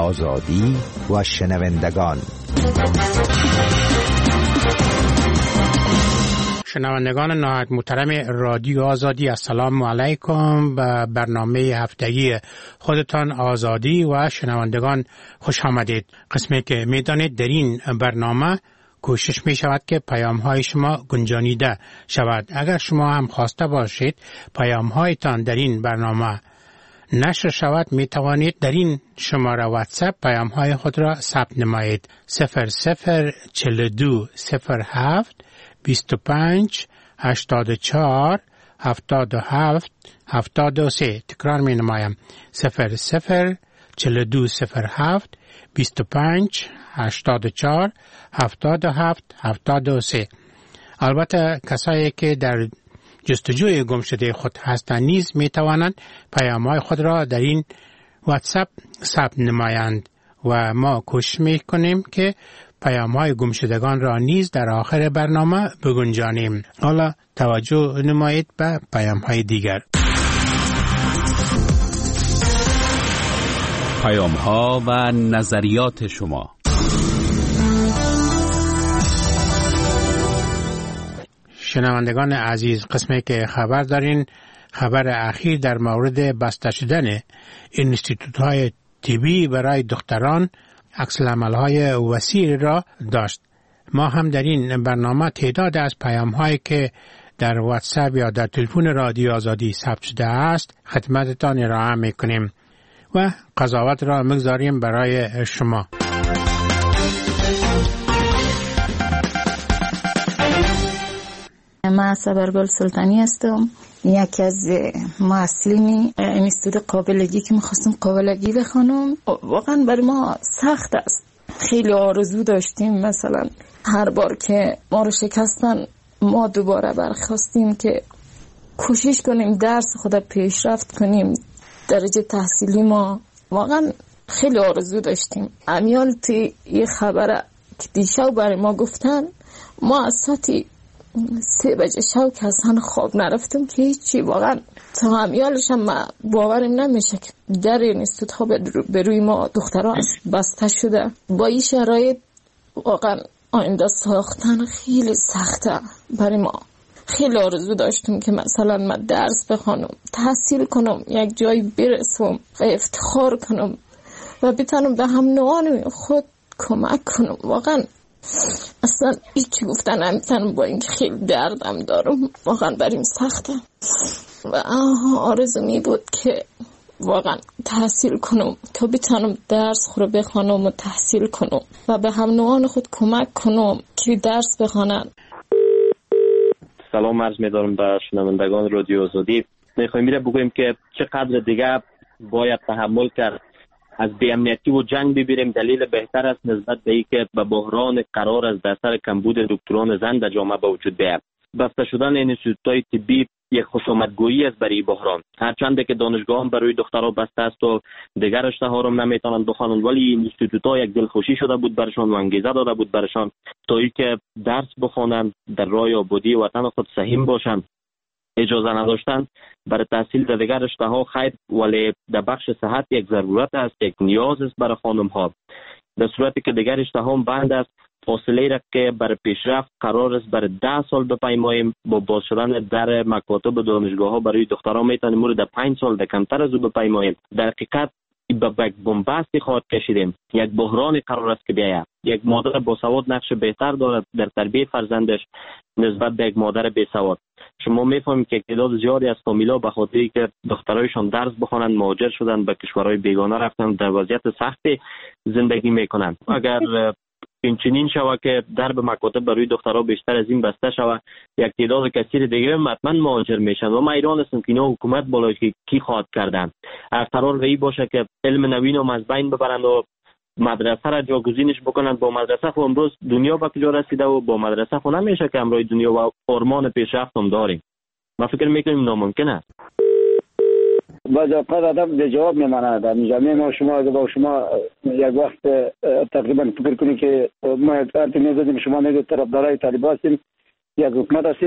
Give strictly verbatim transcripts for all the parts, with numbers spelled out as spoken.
آزادی و شنوندگان. شنوندگان نهایت محترم رادیو آزادی، السلام علیکم. به برنامه هفتگی خودتان آزادی و شنوندگان خوش آمدید. قسمی که میدانید در این برنامه کوشش می شود که پیام های شما گنجانیده شود. اگر شما هم خواسته باشید پیام هایتان در این برنامه نشر شود، می توانید در این شماره واتساپ پیام های خود را ثبت نمایید. صفر صفر چهل و دو صفر هفت بیست و پنج هشتاد و چهار هفتاد و هفت هفتاد و سه. تکرار می نمایم. صفر صفر چهل و دو صفر هفت بیست و پنج هشتاد و چهار هفتاد و هفت هفتاد و سه. البته کسایی که در جستجوی گم شده خود هستند نیز می توانند پیام‌های خود را در این واتساپ ثبت نمایند و ما کوشش می کنیم که پیام‌های گم شدگان را نیز در آخر برنامه بگنجانیم. حالا توجه نمایید به پیام‌های دیگر. پیام‌ها و نظریات شما. شنوندگان عزیز، قسمی که خبر دارین، خبر اخیر در مورد بسته شدن انستیتوت‌های طبی برای دختران عکس‌العمل‌های وسیع را داشت. ما هم در این برنامه تعداد از پیام‌هایی که در واتساپ یا در تلفن رادیو آزادی ثبت شده است خدمتتان ارائه می‌کنیم و قضاوت را می‌گذاریم برای شما. من صبرگل سلطانی هستم، یکی از محصلین انستیتوت قابلگی که می‌خواستم قابلگی بخونم. واقعا برای ما سخت است. خیلی آرزو داشتیم مثلا هر بار که ما رو شکستن ما دوباره برخواستیم که کوشش کنیم درس خود پیشرفت کنیم. درجه تحصیلی ما واقعا خیلی آرزو داشتیم. امیال تی یه خبر که دیشب برای ما گفتن، ما از ساعتی سه بجه شب که اصلا خواب نرفتم که هیچی. واقعا تا همیالش هم باورم نمیشه که در انستیتوت ها به روی ما دخترها بسته شده. با این شرایط واقعا آینده ساختن خیلی سخته برای ما. خیلی آرزو داشتم که مثلا من درس بخونم، تحصیل کنم، یک جایی برسم و افتخار کنم و بتونم به هم نوعان خود کمک کنم. واقعا اصلا هیچی گفتن نمیتونم با این خیلی دردم دارم. واقعا بریم سخته و آرزو می بود که واقعا تحصیل کنم تا بتونم درس خود بخونم و تحصیل کنم و به هم نوعان خود کمک کنم که درس بخونن. سلام عرض می‌دارم به شنوندگان رادیو آزادی. می‌خوایم میره بگوییم که چقدر دیگه باید تحمل کرد از بی‌امنیتی و جنگ ببینیم. دلیل بهتر است نسبت به اینکه به بحران قرار از در سر کمبود دکتران زن در جامعه به وجود بیاید. بسته شدن انستیتوت‌های طبی یک خوشامدگویی است برای بحران. هرچند که دانشگاهان برای دخترها بسته است و دیگر رشته‌ها را نمیتونند بخوانند، ولی انستیتوت‌ها یک دلخوشی شده بود برشان و انگیزه داده بود برشان تا اینکه درس بخوانند، در راه آبادی وطن خود سهیم باشند. اجازه نداشتن برای تحصیل در دیگر رشته‌ها خیر، ولی در بخش صحت یک ضرورت است، یک نیاز است برای خانم‌ها. در صورتی که دیگر رشته‌ها بند است، فاصله را که برای پیشرفت قرار است برای ده سال بپیماییم، با باز شدن در مکاتب دانشگاه‌ها برای دختران میتونیم مورد پنج سال در کمتر از او بپیماییم. در حقیقت به یک بنبستی خواهد کشیدیم. یک بحرانی قرار است که بیاید. یک مادر باسواد نقش بهتر دارد در تربیت فرزندش نسبت به یک مادر بیسواد. شما میفهمید که تعداد زیادی از فامیل‌ها به خاطر که دخترایشان درس بخوانند مهاجر شدند، به کشورهای بیگانه رفتند، در وضعیت سختی زندگی میکنند. اگر این چنین شود که درب مکاتب برای دخترها بیشتر از این بسته شود، یک تعداد کثیر دیگه هم حتما مهاجر میشن و ما ایران هستیم که اینا حکومت بالای که کی خواهد کردن. قرار این باشه که علم نوین هم از بین ببرند و مدرسه را جاگزینش بکنند. با مدرسه خو امروز دنیا به کجا رسیده و با مدرسه خو نمیشه که امروز دنیا و آرمان پیشرفت هم داریم. ما فکر میکنیم ناممکن است. بعض اوقات آدم به جواب میماند. جامعه ما شما اگه با شما یک وقت تقریبا فکر کنید که ما ارتی میزدیم، شما میگید طرفدارای طالبان هستیم، یک حکومت هستیم،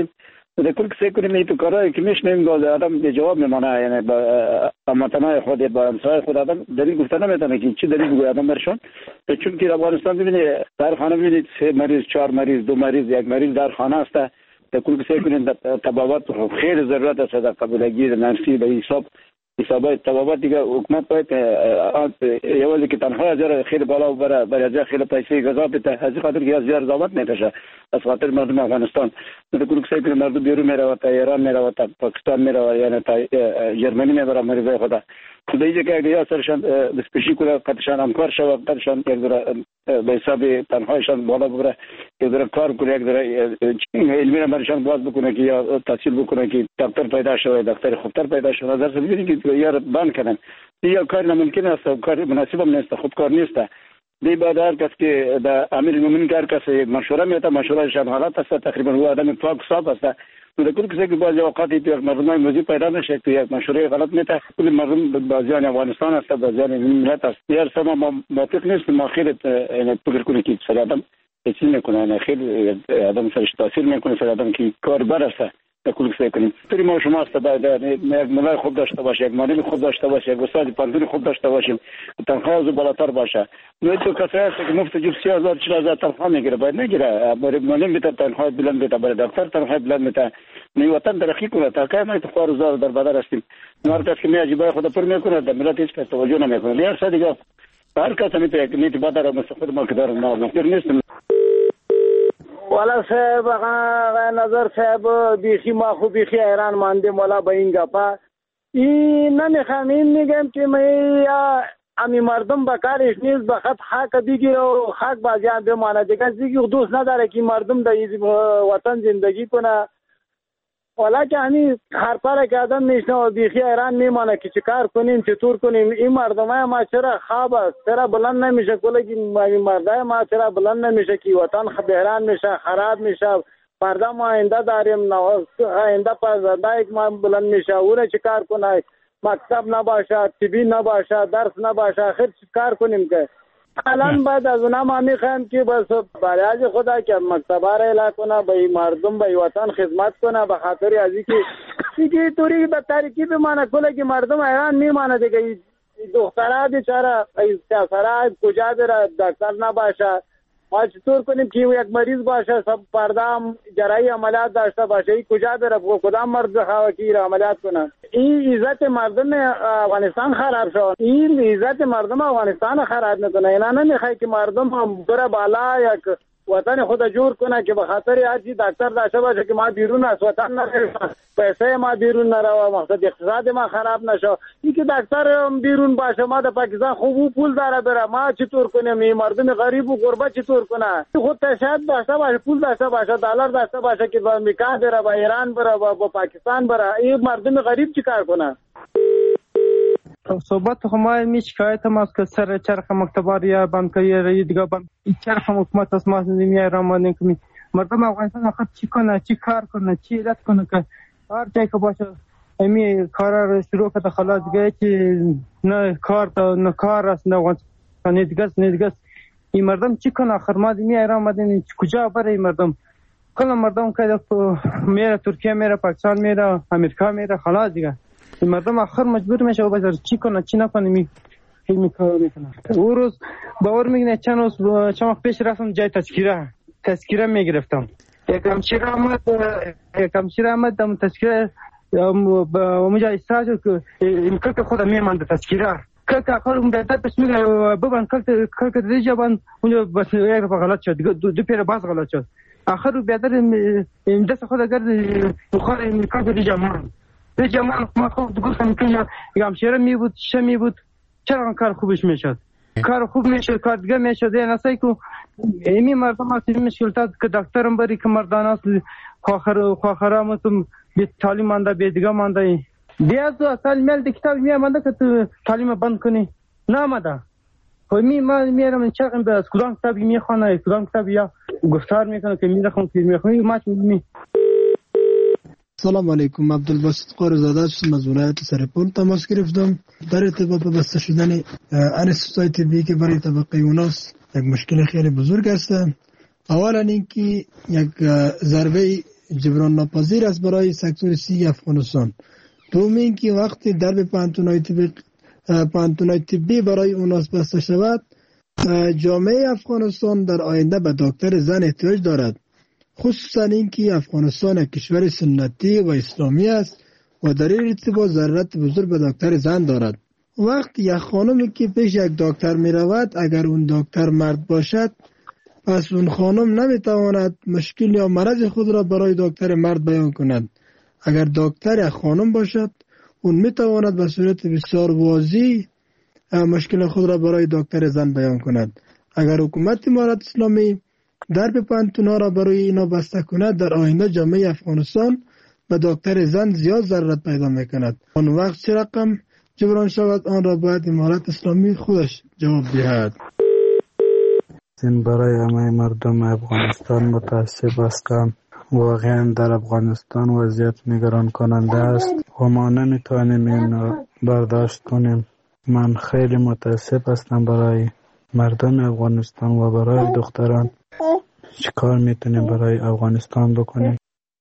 در کل کسی کنیم این تو کارهایی که میشنیم باز آدم به جواب میمانه، یعنی با هموطنای خود با همسایه خود آدم دلیل گفته نمیتونه که چی دلیل بگوید آدم برشون. چون که افغانستان ببینید در خانه ببینید سه مریض، چهار مریض، دو مریض، یک مریض در خانه است. در کل کسی کنیم تبابات خیلی ضرورت است در قبیلگی نرسی به حساب حسابات تبابات دیگه حکومت باید یوازی که تنها از خیلی بالا بره برای خیلی پیسه غذا بده، از این خاطر که از زیاد زحمت نکشه از خاطر مردم افغانستان. در کل کسی که مردم بیرون میره تا ایران میره و تا پاکستان میره یعنی تا جرمنی میبره مریضای خدا خدایی که اگه سرشان دستکشی کنه قطعشان همکار شود، قطعشان یک ذره به حساب تنهایشان بالا ببره، یک ذره کار کنه، یک ذره علمی را برشان باز بکنه که یا تحصیل بکنه که دکتر پیدا شود، دکتر خوبتر پیدا شود. در اصل ببینید که یار بند کردن یا کار ناممکن است، کار مناسب هم نیست، خوب کار نیست. دی بعد هر کس که در امیر المؤمنین هر کس مشوره میده، مشورهشان حالات است، تقریبا هو آدم پاک صاف است. در کل کسی که بعضی اوقاتی تو یک مردمای موضوع پیدا نشه تو یک مشوره غلط میته، کل مردم بازیان افغانستان است، بازیان ملت است. یار سما ما موافق نیست ما خیلی یعنی فکر کنه که سر آدم چیزی میکنه، یعنی خیلی آدم سرش تاثیر میکنه سر آدم که کار بر است. در کل کسی کنیم توی ما شما است باید یک ملای خوب داشته باشه، یک معلم خوب داشته باشه، یک استاد پانتون خوب داشته باشیم، تنخواه از بالاتر باشه. نه تو کسی هست که مفت جیب سی هزار چهل هزار تنخواه میگیره، باید نگیره. برای معلم بیت تنخواه بلند بیت، برای دکتر تنخواه بلند بیت. نه وطن ترقی کنه تا که ما تو خوار زار در بدر هستیم. هر کس که میاجیبای خدا پر میکنه در ملت هیچ کس توجه نمیکنه. نه هر دیگه هر کس میتونه یک نیت بدر مستقبل ما که دارم نه مفکر نیستم. والا صاحب آقا نظر صاحب بیخی ما خوب بیخی ایران مانده مولا به این گپا این نمیخوام این میگم که ما امی مردم بکارش نیست بخط حق بگیره و حق بازیان بمانه دیگه دیگه دوست نداره که مردم در وطن زندگی کنه. والا که همی هر پاره که آدم میشنه و بیخی ایران میمانه که چه کار کنیم چطور کنیم. این مردمه ما چرا خواب است، چرا بلند نمیشه کلگی مردای ما چرا بلند نمیشه که وطن بحران میشه، خراب میشه. فردا ما آینده داریم، آینده پرزنده یک ما بلند میشه، اونه چه کار کنه؟ مکتب نباشه، طبی نباشه، درس نباشه، آخر چه کار کنیم که الان بعد از اونا ما میخوایم که بس برای خدا که مکتبه را اعلان کنه، به مردم به وطن خدمت کنه، به خاطر از اینکه دیگه طوری به ترکیب بمانه کله که مردم ایران میمانه دیگه. دخترها بیچاره سیاسره کجا بره، دکتر نباشه. ما چطور کنیم که یک مریض باشه سب پرده جراحی عملیات داشته باشه، این کجا بره؟ کدام مرد بخواه که عملیات کنه؟ این عزت مردم افغانستان خراب شد، این عزت مردم افغانستان خراب میکنه. اینا نمیخوای که مردم بره بالا یک وطن خود جور کنه که به خاطر هرچی دکتر داشته باشه که ما بیرون از وطن نریم، پیسه ما بیرون نره، مقصد اقتصاد ما خراب نشه. این که دکتر بیرون باشه ما در پاکستان خوب پول داره بره، ما چطور کنیم؟ این مردم غریب و غربت چطور کنه؟ خود تشهد داشته باشه، پول داشته باشه، دلار داشته باشه که به امریکا بره، به ایران بره، به پاکستان بره. این مردم غریب چیکار کنه؟ صحبت خما می شکایت ما است که سر چرخ مکتباریا بند کاری دیگه بند چرخ حکومت است ما نمیای رامانه که مردم افغانستان آخر چی کنه، چی کار کنه، چی علت کنه که هر جای که باشه امی کارا رو شروع کرده خلاص دیگه که نه کار تا نه کار است نه افغانستان دیگه نه دیگه. این مردم چی کنه آخر ما نمیای رامانه کجا بره؟ این مردم کل مردم که میره ترکیه میره، پاکستان میره، امریکا میره، خلاص دیگه. این مردم آخر مجبور میشه و بذار چی کنه چی نکنه می می کار میکنه. اون روز باور میگنه چند روز چند وقت پیش رفتم جای تذکره تذکره میگرفتم، یک همشیره آمد یک همشیره آمد دم تذکره اونجا استراحت که این کلک خودم میمانده تذکره کلک آخر اون داده پس میگه ببند کلک کلک دیجا بند اونجا بس یک دفعه غلط شد، دو, دو پیر باز غلط شد. آخر رو بیادر این دست خود گرد بخار این کلک دیجا مان به جمال ما خوب گفتم که یک همشیره می بود چه می بود چرا کار خوبش میشد، کار خوب میشد، کار دیگه میشد. این اصلا که ایمی مردم هستی مشکلات که دکترم بری که مردان است خواهر خواهرام تو به تعلیم مانده به دیگه مانده بیا تو اصلا میل دی کتاب می مانده که تو تعلیم بند کنی نامده. خب می ما میرم چرا به کدام کتاب میخونه کدام کتاب یا گفتار میکنه که میرخون که میخونی ما می. سلام علیکم، عبدالباسط قارزاده هستم از ولایت سرپل تماس گرفتم در ارتباط با بسته شدن انستیتوهای طبی که برای طبقه اوناست یک مشکل خیلی بزرگ است. اولا اینکه یک ضربه جبران ناپذیر است برای سکتور سی افغانستان. دوم اینکه وقتی درب پانتونای طبی پانتونای طبی برای اوناس بسته شود، جامعه افغانستان در آینده به دکتر زن احتیاج دارد، خصوصا اینکه افغانستان کشور سنتی و اسلامی است و در این ارتباط ضرورت بزرگ به دکتر زن دارد. وقتی یک خانمی که پیش یک دکتر می رود، اگر اون دکتر مرد باشد، پس اون خانم نمی تواند مشکل یا مرض خود را برای دکتر مرد بیان کند. اگر دکتر یک خانم باشد، اون می تواند به صورت بسیار واضح مشکل خود را برای دکتر زن بیان کند. اگر حکومت امارت اسلامی درب پانتون‌ها را برای اینا بسته کند، در آینده جامعه افغانستان به دکتر زن زیاد ضرورت پیدا میکند. آن وقت چه رقم جبران شود، آن را باید امارت اسلامی خودش جواب دهد. این برای همه مردم افغانستان متاسف هستم. واقعا در افغانستان وضعیت نگران کننده است و ما نمیتوانیم این برداشت کنیم. من خیلی متاسف هستم برای مردم افغانستان و برای دختران. چیکار میتونیم برای افغانستان بکنیم؟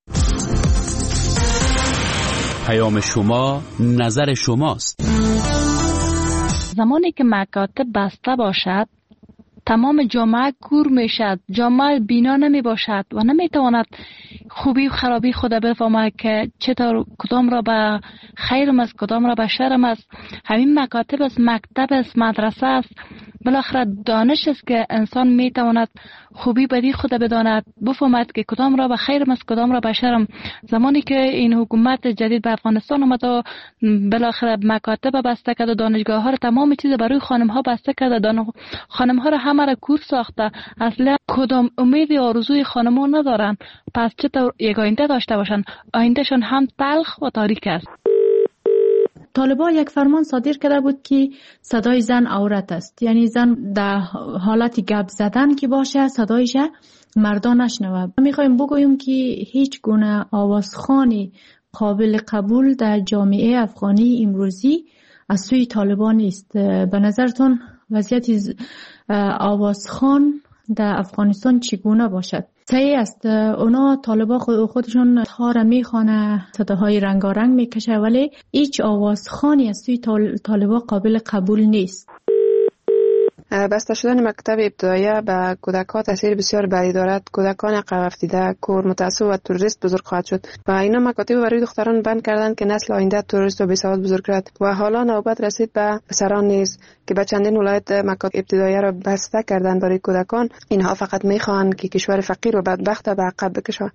پیام شما نظر شماست. زمانی که مکاتب بسته باشد، تمام جامعه کور میشد، جامعه بینا نمی باشد و نمی تواند خوبی و خرابی خود بفهمد که چطور کدام را به خیرم است، کدام را به شرم است. همین مکاتب است، مکتب است، مدرسه است، بالاخره دانش است که انسان می تواند خوبی بدی خود بداند، بفهمد که کدام را به خیرم است، کدام را به شرم. زمانی که این حکومت جدید به افغانستان آمد و بالاخره مکاتب بسته کرد و دانشگاه ها را، تمام چیز برای خانم ها بسته کرد، خانم ها را همه را کور ساخته. اصلا کدام امید آرزوی خانم ها ندارن، پس چطور یک آینده داشته باشن؟ آیندهشان هم تلخ و تاریک است. طالبان یک فرمان صادر کرده بود که صدای زن عورت است، یعنی زن در حالت گپ زدن که باشه صدایش مردان نشنوه. میخوایم بگوییم که هیچ گونه آوازخوانی قابل قبول در جامعه افغانی امروزی از سوی طالبان نیست. به نظرتون وضعیت آوازخوان در افغانستان چگونه باشد؟ صحیح است، اونا طالبا خودشون ها را میخوانه، صداهای رنگارنگ میکشه، ولی هیچ آوازخوانی از سوی طالبا قابل قبول نیست. بسته شدن مکتب ابتدایی به کودکان تاثیر بسیار بدی دارد. کودکان عقب افتاده، کور، متعصب و تروریست بزرگ خواهد شد و اینا مکاتب برای دختران بند کردند که نسل آینده تروریست و بیسواد بزرگ کرد و حالا نوبت رسید به پسران نیز که به چندین ولایت مکاتب ابتدایی را بسته کردند برای کودکان. اینها فقط میخواهند که کشور فقیر و بدبخت به عقب بکشند.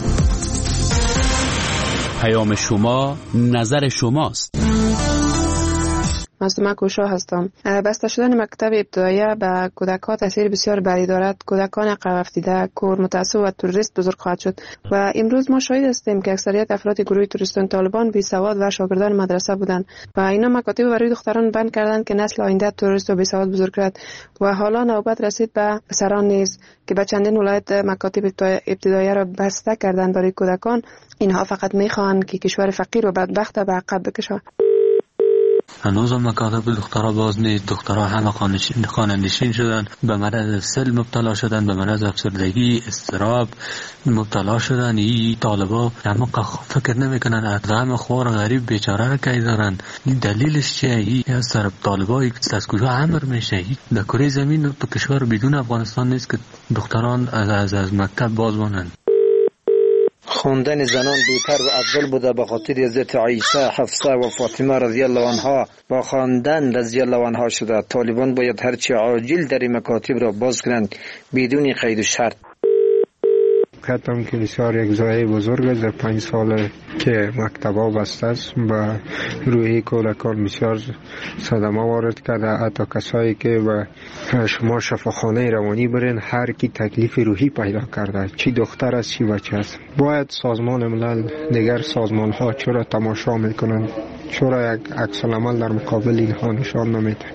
پیام شما نظر شماست. مصدومه کوشا هستم. بسته شدن مکتب ابتدایی به کودکان تاثیر بسیار بدی دارد. کودکان عقب افتاده، کور، متعصب و تروریست بزرگ خواهد شد و امروز ما شاهد هستیم که اکثریت افراد گروه تروریستان طالبان بی سواد و شاگردان مدرسه بودند و اینا مکاتب برای دختران بند کردند که نسل آینده تروریست و بی سواد بزرگ کرد و حالا نوبت رسید به پسران نیز که به چندین ولایت مکاتب ابتدایی را بسته کردند برای کودکان. اینها فقط میخواهند که کشور فقیر و بدبخت به عقب بکشند. هنوز هم مکاتب دخترها باز نیست. دخترها همه خانه‌نشین شدن، به مرض سل مبتلا شدن، به مرض افسردگی، اضطراب مبتلا شدن. این طالبا همه فکر نمیکنن از غم خوار غریب بیچاره را کی دارن. این دلیلش چیه؟ این از طرف طالبا از کجا امر میشه؟ در کره زمین تو کشور بدون افغانستان نیست که دختران از از, از مکتب باز مانند. خواندن زنان بهتر و افضل بوده به خاطر حضرت عایشه، حفصه و فاطمه رضی الله عنها با خواندن رضی الله عنها شده. طالبان باید هرچی عاجل در مکاتب را باز کنند بدون قید و شرط. کتم که بسیار یک ضایعه بزرگ است. در پنج سال که مکتبا بسته است و روحی کودکان بسیار صدمه وارد کرده. حتی کسایی که به شما شفاخانه روانی برین، هر کی تکلیف روحی پیدا کرده، چی دختر است چی بچه است. باید سازمان ملل دیگر سازمان ها چرا تماشا میکنند، چرا یک عکس العمل در مقابل اینها نشان نمیده.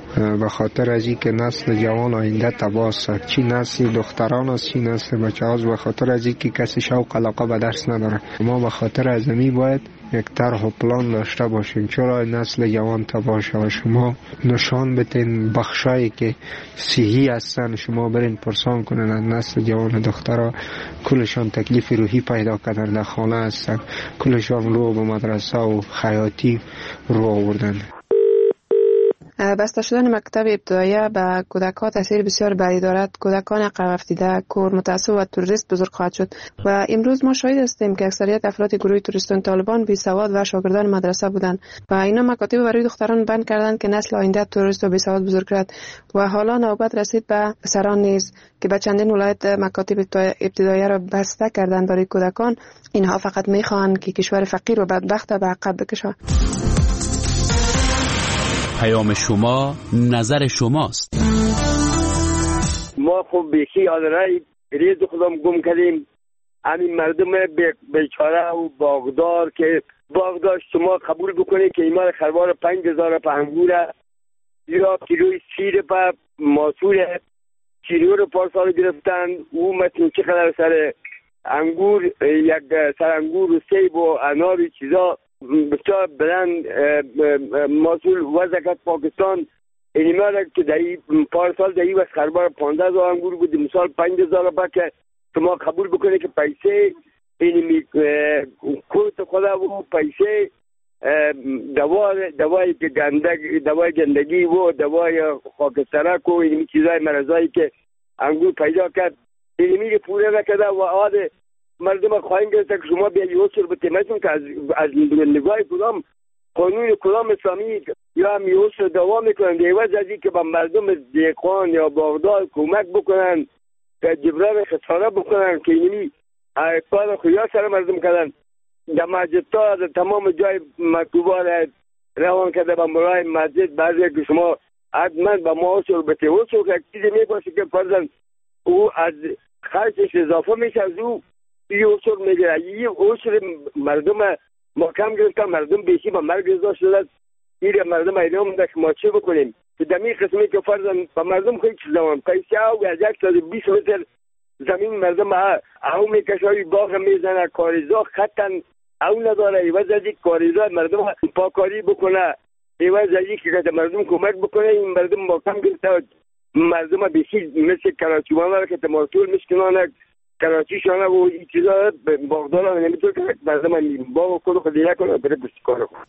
به خاطر از اینکه نسل جوان آینده تباه است. چی نسل دختران است چی نسل بچه هاست، به خاطر از اینکه کسی شوق علاقه به درس نداره. ما به خاطر از می باید یک طرح و پلان داشته باشیم چرا نسل جوان تباه شود. شما نشان بتین بخشایی که صحیح هستن، شما برین پرسان کنن از نسل جوان دخترها کلشان تکلیف روحی پیدا کردن، در خانه هستن، کلشان رو به مدرسه و خیاطی رو آوردن. بسته شدن مکتب ابتدایی به کودکان تاثیر بسیار بدی دارد. کودکان عقب افتاده، کور، متعصب و توریست بزرگ خواهد شد و امروز ما شاهد هستیم که اکثریت افراد گروه توریستان طالبان بی سواد و شاگردان مدرسه بودند و اینا مکاتب برای دختران بند کردند که نسل آینده توریست و بی سواد بزرگ کرد و حالا نوبت رسید به پسران نیز که به چندین ولایت مکاتب ابتدایی را بسته کردند برای کودکان. اینها فقط میخواهند که کشور فقیر و بدبخت به عقب بکشند. پیام شما نظر شماست. ما خب بیخی آدرای ریز خودم گم کردیم. همین مردم بیچاره و باغدار که باغدار شما قبول بکنید که ایمان خربار پنج هزار پا انگوره یا کیلوی سیر پا ماسوره کیلو رو پارسال گرفتن. او متن چقدر سر انگور، یک سر انگور و سیب و انار و چیزا بسیار بلند مسئول وزکت پاکستان اینیمه را که دهی پارسال دهی و خربار پانده هزار انگور بود، مثال پنج هزار با که شما قبول بکنه که پیسه اینیمی کوت خدا و پیسه دوای دوای که گندگ دوای گندگی و دوای خاکسترک و اینیمی چیزای مرضایی که انگور پیدا کرد اینیمی که پوره نکده و آده مردم خواهیم گرفته که شما بیا یوسر به تیمتون که از, از نگاه کدام قانون کدام اسلامی یا هم یوسر دوام میکنن دیوز از این که با مردم دیقان یا باغدار کمک بکنن که جبران خساره بکنن که اینمی کار خویا سر مردم کردن. در مسجد تا در تمام جای مکتوبان روان کرده با مرای مسجد بعضی که شما حتما با ما اوسر به تیوسر که چیزی میباشه که فرزن او از خرچش اضافه میشه از او یه اصول میگه یه اصول مردم ما کم گرفتن، مردم بیشی با مرگ رضا شدن. این مردم اینا مونده که ما چه بکنیم که دمی قسمی که فرضاً با مردم خیلی چیز زمان پیسی او از یک سال بیس متر زمین مردم او میکشایی باغ میزنه کاریزا خطن او نداره ایوز از یک کاریزا مردم پاکاری بکنه ایوز از یک که مردم کمک بکنه. این مردم ما کم گرفته مردم بیشی مثل کراچی مانه که تماسول میشکنانه کراچی شانه و این چیزا باغدار ها نمیتون که مردم باغ کلو خودی نکنه بره بستی کارو کنه.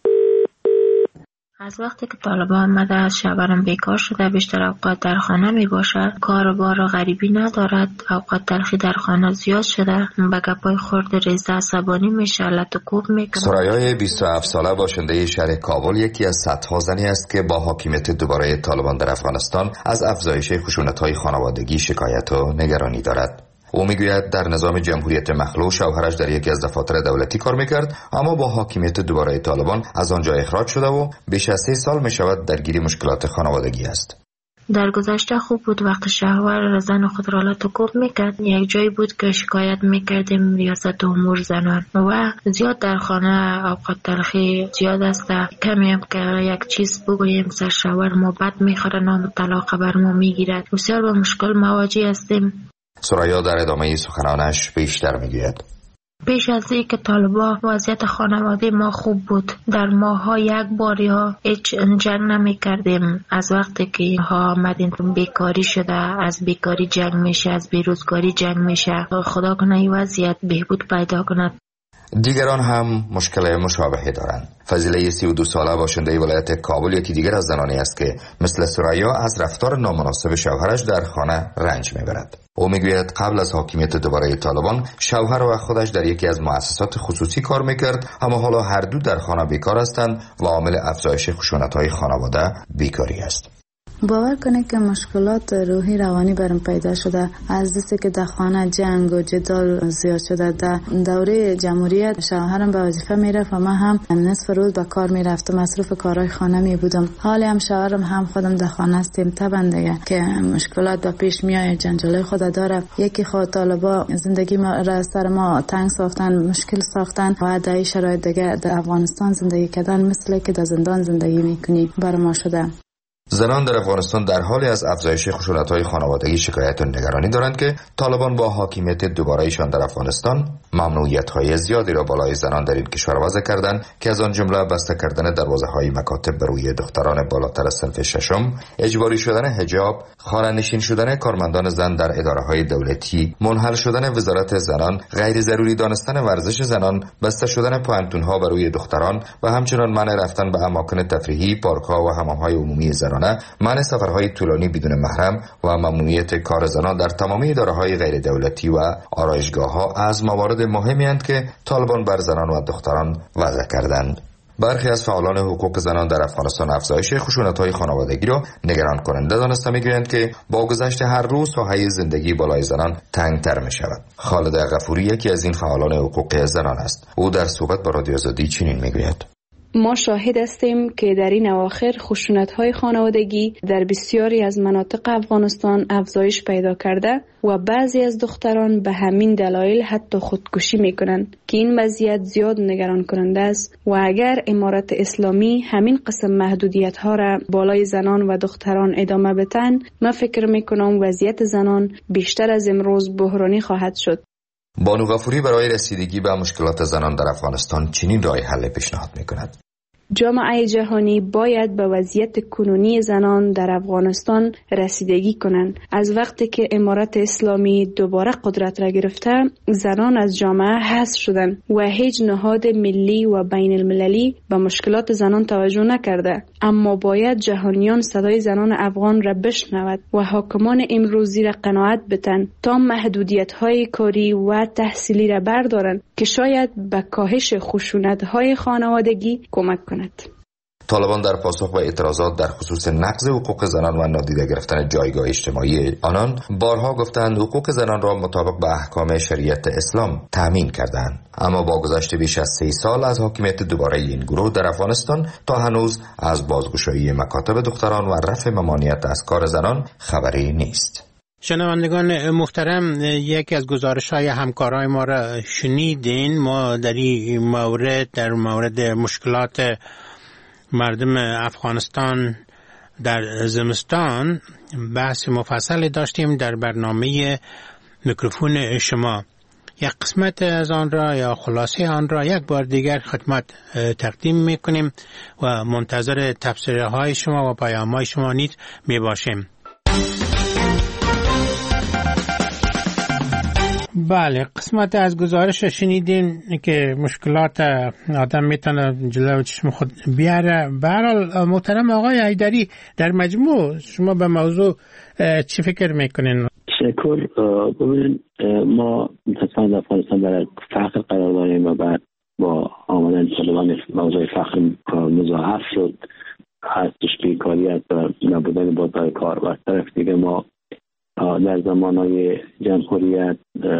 از وقتی که طالبان آمده از شبرم بیکار شده بیشتر اوقات در خانه می باشد. کار و بار غریبی ندارد. اوقات تلخی در خانه زیاد شده. به گپای خورد ریزه عصبانی میشه، لط و کوب میکنه. سرایای بیست و هفت ساله باشنده شهر کابل یکی از صدها زنی است که با حاکمیت دوباره طالبان در افغانستان از افزایش خشونت‌های خانوادگی شکایت و نگرانی دارد. او میگوید در نظام جمهوریت مخلوع شوهرش در یکی از دفاتر دولتی کار میکرد اما با حاکمیت دوباره طالبان از آنجا اخراج شده و بیش از سه سال میشود درگیر مشکلات خانوادگی است. در گذشته خوب بود وقتی شوهر زن خود را لط و کوب میکرد. یک جایی بود که شکایت میکردیم ریاست امور زنان و زیاد در خانه اوقات تلخی زیاد است. کمی هم که یک چیز بگوییم سر شوهر ما بد میخوره نام طلاق بر ما میگیرد. بسیار با مشکل مواجه هستیم. سرایا در ادامه سخنانش بیشتر میگوید. پیش از این که طالبان وضعیت خانواده ما خوب بود. در ماها یک باری ها هیچ جنگ نمی کردیم. از وقتی که ها آمدین بیکاری شده، از بیکاری جنگ میشه، از بیروزگاری جنگ میشه. خدا کنه این وضعیت بهبود پیدا کند. دیگران هم مشکل مشابهی دارند. فضیله سی و دو ساله باشنده ولایت کابل یکی دیگر از زنانی است که مثل سرایا از رفتار نامناسب شوهرش در خانه رنج میبرد. او میگوید قبل از حاکمیت دوباره طالبان شوهر و خودش در یکی از مؤسسات خصوصی کار میکرد اما حالا هر دو در خانه بیکار هستند و عامل افزایش خشونت‌های خانواده بیکاری است. باور کنه که مشکلات روحی روانی برام پیدا شده از دستی که در خانه جنگ و جدال زیاد شده. در دوره جمهوریت شوهرم به وظیفه میرفت و من هم نصف روز به کار میرفتم، مصروف کارهای خانه می بودم. حالی هم شوهرم هم خودم در خانه هستیم. طبعا دیگه که مشکلات به پیش میاد، جنجال خود داره. یکی خود طالبا زندگی ما را سر ما تنگ ساختن، مشکل ساختن و در این شرایط دیگه در افغانستان زندگی کردن مثل که در زندان زندگی میکنی بر ما شده. زنان در افغانستان در حالی از افزایش خشونت‌های خانوادگی شکایت و نگرانی دارند که طالبان با حاکمیت دوباره‌ایشان در افغانستان ممنوعیت‌های زیادی را بالای زنان در این کشور وضع کردند که از آن جمله بسته کردن دروازه‌های مکاتب بر روی دختران بالاتر از صنف ششم، اجباری شدن حجاب، خانه‌نشین شدن کارمندان زن در اداره‌های دولتی، منحل شدن وزارت زنان، غیر ضروری دانستن ورزش زنان، بسته شدن پوانتون‌ها بر روی دختران و همچنین منع رفتن به اماکن تفریحی، پارک‌ها و حمام‌های عمومی زنان، منع سفرهای طولانی بدون محرم و ممنوعیت کار زنان در تمام اداره‌های غیر دولتی و آرایشگاه‌ها از موارد مهمی اند که طالبان بر زنان و دختران وضع کردند. برخی از فعالان حقوق زنان در افغانستان افزایش خشونت‌های خانوادگی را نگران کننده دانسته می‌گویند که با گذشت هر روز ساحه زندگی بالای زنان تنگ‌تر می‌شود. خالد غفوری یکی از این فعالان حقوق زنان است. او در صحبت با رادیو آزادی چنین می‌گوید: ما شاهد هستیم که در این اواخر خشونت‌های خانوادگی در بسیاری از مناطق افغانستان افزایش پیدا کرده و بعضی از دختران به همین دلایل حتی خودکشی می‌کنند که این وضعیت زیاد نگران کننده است و اگر امارت اسلامی همین قسم محدودیت‌ها را بالای زنان و دختران ادامه بدن، من فکر می‌کنم وضعیت زنان بیشتر از امروز بحرانی خواهد شد. بانو غفوری برای رسیدگی به مشکلات زنان در افغانستان چنین راه حل پیشنهاد می‌کند: جامعه جهانی باید به وضعیت کنونی زنان در افغانستان رسیدگی کنند. از وقتی که امارت اسلامی دوباره قدرت را گرفته، زنان از جامعه حذف شدند و هیچ نهاد ملی و بین المللی به مشکلات زنان توجه نکرده. اما باید جهانیان صدای زنان افغان را بشنود و حاکمان امروزی را قناعت بدن تا محدودیت‌های کاری و تحصیلی را بردارند که شاید به کاهش خشونت‌های خانوادگی کمک کند. طالبان در پاسخ به اعتراضات در خصوص نقض حقوق زنان و نادیده گرفتن جایگاه اجتماعی آنان بارها گفتند حقوق زنان را مطابق به احکام شریعت اسلام تامین کردند. اما با گذشت بیش از سه سال از حاکمیت دوباره این گروه در افغانستان تا هنوز از بازگشایی مکاتب دختران و رفع ممانعت از کار زنان خبری نیست. شنوندگان محترم، یکی از گزارش‌های همکارای ما را شنیدین. ما در این مورد در مورد مشکلات مردم افغانستان در زمستان بحث مفصل داشتیم در برنامه میکروفون شما. یک قسمت از آن را یا خلاصه آن را یک بار دیگر خدمت تقدیم میکنیم و منتظر تبصره های شما و پیام های شما نیز می باشیم. بله، قسمت از گزارش شنیدین که مشکلات آدم میتونه جلو چشم خود بیاره. به هر حال محترم آقای حیدری، در مجموع شما به موضوع چی فکر میکنین؟ تشکر. ببینید، ما متاسفانه در افغانستان در فقر قرار داریم و بعد با آمدن طالبان موضوع فقر مضاعف شد، هستش بیکاریت و نبودن بازار کار. و از طرف دیگه ما در زمانهای جمهوریت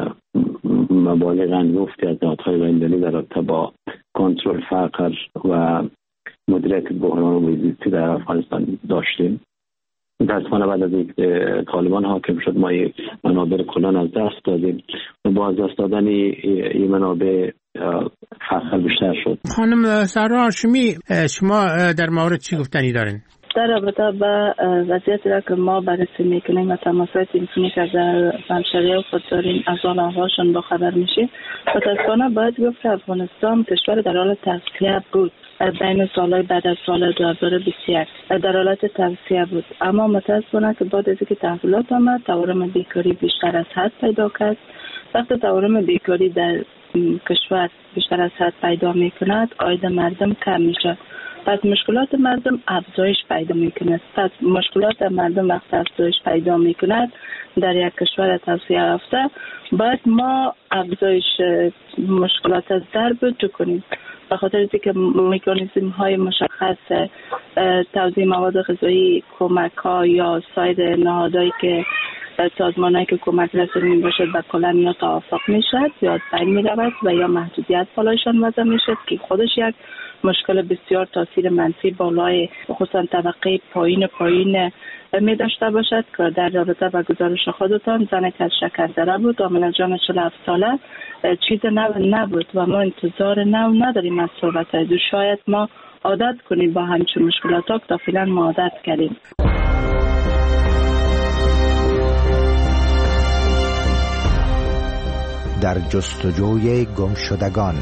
مبالغ انگفتی از نهادهای بین‌المللی در رابطه با کنترل فقر و مدیریت بحران محیط در افغانستان داشتیم. متاسفانه بعد از اینکه طالبان حاکم شد ما یک منابع کلان از دست دادیم و با از دست دادن این منابع فقر بیشتر شد. خانم سارا هاشمی، شما در مورد چی گفتنی دارین؟ در رابطه با وضعیتی را که ما بررسی میکنیم و تماسات تلفنی که در همشهری خود داریم از آنهاشون با خبر میشیم، متاسفانه باید گفت که افغانستان کشور در حال توسعه بود. بین سالهای بعد از سال دو هزار و بیست و یک در حالت توسعه بود، اما متاسفانه که بعد از اینکه تحولات آمد تورم بیکاری بیشتر از حد پیدا کرد. وقتی تورم بیکاری در کشور بیشتر از حد پیدا میکند، عاید مردم کم میشه، پس مشکلات مردم افزایش پیدا میکند. پس مشکلات مردم وقتی افزایش پیدا میکند در یک کشور توسعه یافته، باید ما افزایش مشکلات از در بجو کنیم. به خاطر اینکه مکانیزم های مشخص توزیع مواد غذایی، کمک ها یا سایر نهادهایی که سازمان هایی که کمک رسانی می باشد به کلان یا توافق می شد یا بین می رود و یا محدودیت بالایشان وضع می شد که خودش یک مشکل بسیار تاثیر منفی بالای خصوصا طبقه پایین پایین می داشته باشد که در رابطه با گزارش خودتان زن که از شکرزده بود، آمنه جان چهل و هفت ساله، چیز نو نبود و ما انتظار نو نداریم از صحبت دو. شاید ما عادت کنید با همچین مشکلات ها. تا فعلا ما عادت کردیم. در جستجوی گمشدگان.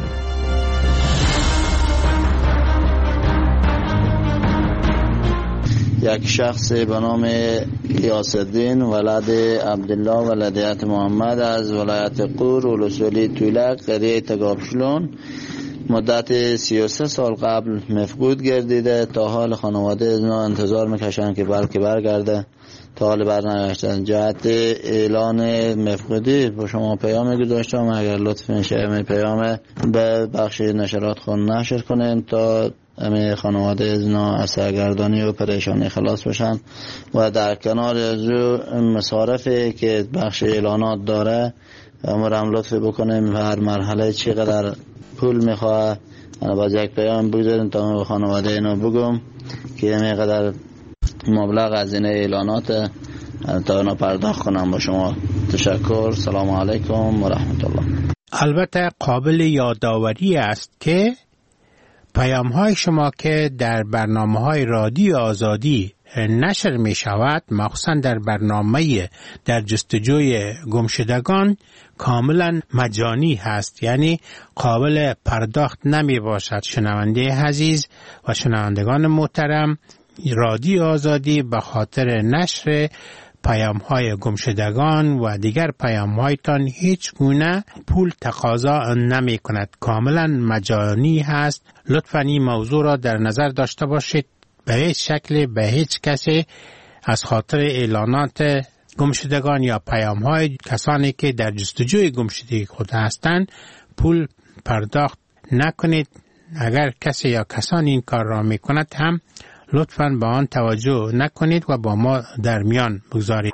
یک شخص به نام یاسالدین ولد عبدالله ولدیت محمد از ولایت قور ولسوالی طولک قریه تگابشلون مدت سی و سه سال قبل مفقود گردیده. تا حال خانواده اینا انتظار میکشن که بلکه برگرده، تا حال برنگشتن. جهت اعلان مفقودی با شما پیام گذاشتم، اگر لطف میشه می پیام به بخش نشرات خون نشر کنین تا همه خانواده اینا از سرگردانی و پریشانی خلاص بشن. و در کنار از مصارفی که بخش اعلانات داره امرم لطف بکنیم هر مرحله چقدر پول میخواه انا باز یک پیام بگذاریم تا خانواده اینو بگم که اینقدر مبلغ از این اعلانات تا اینا پرداخت کنم. با شما تشکر. سلام علیکم و رحمت الله. البته قابل یادآوری است که پیام های شما که در برنامه های رادیو آزادی نشر می شود، مخصوصا در برنامه در جستجوی گمشدگان، کاملا مجانی هست، یعنی قابل پرداخت نمی باشد. شنونده عزیز و شنوندگان محترم، رادیو آزادی به خاطر نشر پیام های گمشدگان و دیگر پیام هایتان هیچ گونه پول تقاضا نمی کند، کاملا مجانی هست. لطفاً این موضوع را در نظر داشته باشید. به هیچ شکل به هیچ کسی از خاطر اعلانات گمشدگان یا پیام های کسانی که در جستجوی گمشدگی خود هستند پول پرداخت نکنید. اگر کسی یا کسانی این کار را می کند هم لطفاً به آن توجه نکنید و با ما در میان بگذارید.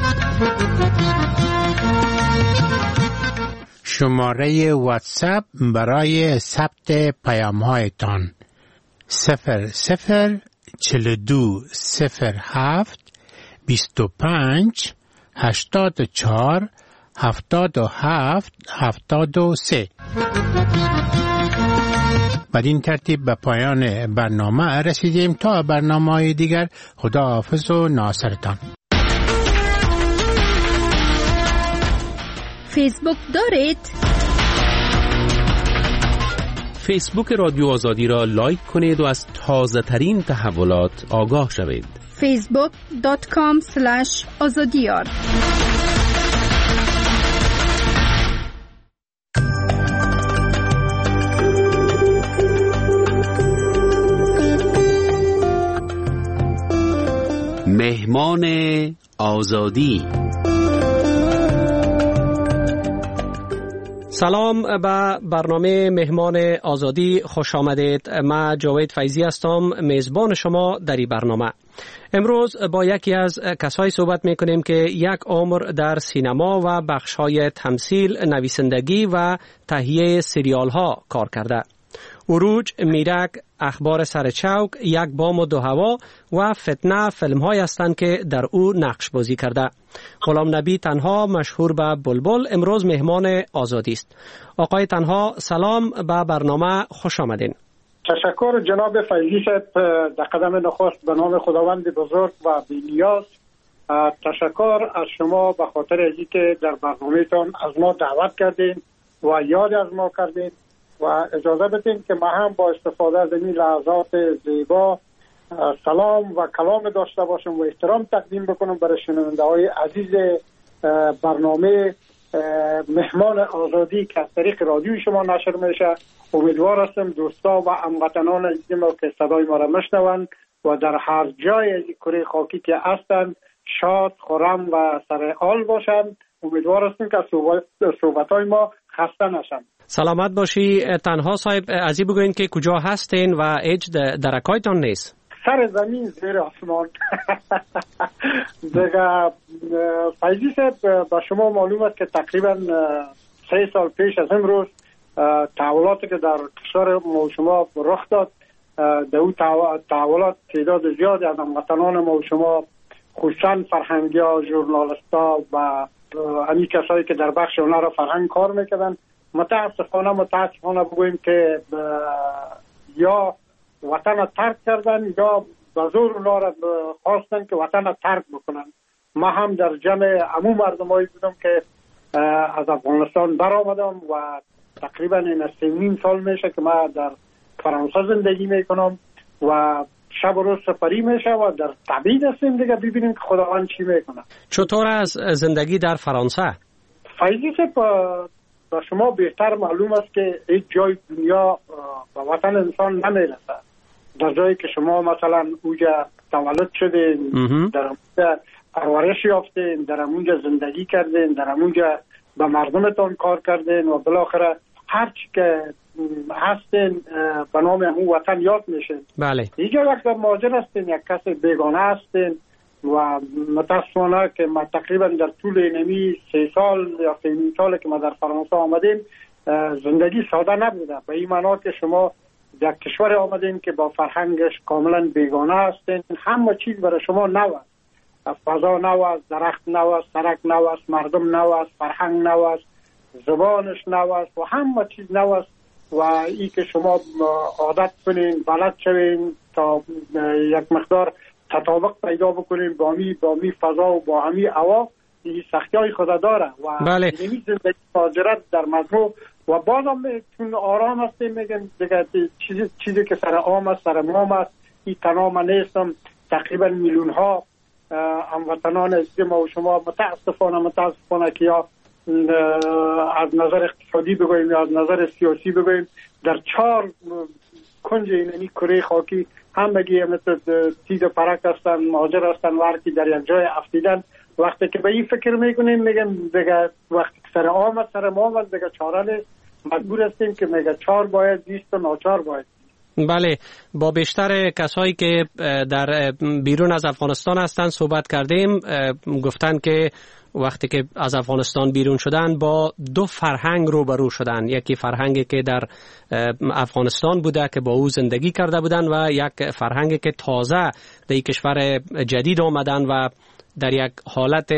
شماره واتساپ برای ثبت پیام هایتان صفر صفر چل دو صفر هفت بیست و پنج هشتاد و چهار هفتاد و هفت هفتاد و سه. بدین ترتیب به پایان برنامه رسیدیم. تا برنامه های دیگر، خدا حافظ و ناصرتان. فیسبوک دارید؟ فیسبوک رادیو آزادی را لایک کنید و از تازه ترین تحولات آگاه شوید. فیسبوک دات کام اسلش آزادیار. مهمان آزادی. سلام به برنامه مهمان آزادی خوش آمدید. من جاوید فیضی هستم، میزبان شما در این برنامه. امروز با یکی از کسایی صحبت میکنیم که یک عمر در سینما و بخش‌های تمثیل، نویسندگی و تهیه سریال ها کار کرده. اروج، میرک، اخبار سرچوک، یک بام و دو هوا و فتنه فیلم های هستند که در او نقش بازی کرده. غلام نبی تنها، مشهور به بلبل، امروز مهمان آزادی است. آقای تنها، سلام، به برنامه خوش آمدین. تشکر جناب فیضی صاحب. در قدم نخست به نام خداوند بزرگ و بی‌نیاز تشکر از شما به خاطر اینکه در برنامه‌تان از ما دعوت کردین و یاد از ما کردین و اجازه بدین که ما هم با استفاده از این لحظات زیبا سلام و کلام داشته باشم و احترام تقدیم بکنم برای شنونده های عزیز برنامه مهمان آزادی که از طریق رادیوی شما نشر میشه. امیدوار هستم دوستا و هموطنان عزیز ما که صدای ما را میشنوند و در هر جای از کره خاکی که هستند شاد، خرم و سرحال باشند. امیدوار هستم که صحبت های ما خسته نشن. سلامت باشی تنها صاحب. ازی بگوین که کجا هستین و هیچ درکایتان نیست؟ سر زمین زیر آسمان. دیگه فیضی صاحب با شما معلوم است که تقریبا سه سال پیش از امروز تحولاتی که در کشور ما شما رخ داد، در اون تحولات تعداد زیادی از هموطنان ما شما خصوصا فرهنگی‌ها، ژورنالیست‌ها و همین کسایی که در بخش هنر و فرهنگ کار میکردن متاسفانه متاسفانه بگوییم که یا وطن ترک کردن یا به زور اونا را خواستن که وطن ترک بکنن. ما هم در جمع عموم مردمایی بودم که از افغانستان برآمدم و تقریبا این سه نیم سال میشه که ما در فرانسه زندگی میکنم و شب و روز سفری میشه و در تبعید هستیم دیگه، ببینیم که خداوند چی میکنه. چطور از زندگی در فرانسه؟ فیضی که با شما بهتر معلوم است که هیچ جای دنیا به وطن انسان نمیرسه. در جایی که شما مثلا اونجا تولد شدین، در اونجا پرورش یافتین، در اونجا زندگی کردین، در اونجا به مردمتان کار کردین و بالاخره هر چی که هستین به نام همون وطن یاد میشین. بله. اینجا یک مهاجر هستین، یک کس بیگانه هستین و متاسفانه که ما تقریبا در طول نمی سه سال یا سه نیم سال که ما در فرانسه آمدیم زندگی ساده نبوده. به این معنا که شما در کشور آمدین که با فرهنگش کاملا بیگانه هستین، همه چیز برای شما نو است. فضا نو است، درخت نو است، سرک نو است، مردم نو است، فرهنگ نو است، زبانش نو است و همه چیز نو است و ای که شما عادت کنین، بلد شوین تا یک مقدار تطابق پیدا بکنین با می با می فضا و با همی هوا، این سختی‌های خود داره و بله. این زندگی مهاجرت در مجموع و بازم چون آرام هستیم میگن دیگه چیزی چیزی که سر عام است سر مام است، این تمام نیستم. تقریبا میلیون ها هموطنان عزیز ما و شما متاسفانه متاسفانه که یا از نظر اقتصادی بگوییم یا از نظر سیاسی بگوییم در چهار کنج اینی کره خاکی هم بگی مثل تیز و پرک هستن، مهاجر هستن و هرکی در یک جای افتیدن. وقتی که به این فکر میکنیم میگن دیگه وقتی که سر عام است سر مام است دیگه چاره نیست، مجبور هستیم که میگه چهار باید زیست و ناچار باید. بله، با بیشتر کسایی که در بیرون از افغانستان هستند صحبت کردیم، گفتن که وقتی که از افغانستان بیرون شدن با دو فرهنگ روبرو شدن. یکی فرهنگی که در افغانستان بوده که با او زندگی کرده بودن و یک فرهنگی که تازه در کشور جدید آمدن و در یک حالت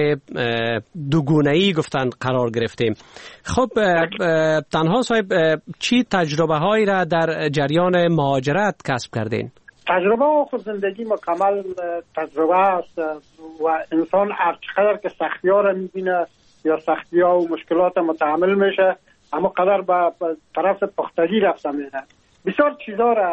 دوگونه‌ای گفتن قرار گرفتیم. خب تنها صاحب چی تجربه هایی را در جریان مهاجرت کسب کردین؟ تجربه و خود زندگی مکمل تجربه است و انسان هر چقدر که سختی ها را میبینه یا سختی ها و مشکلات متحمل میشه اما قدر به طرف پختگی رفته میده. بسیار چیزا را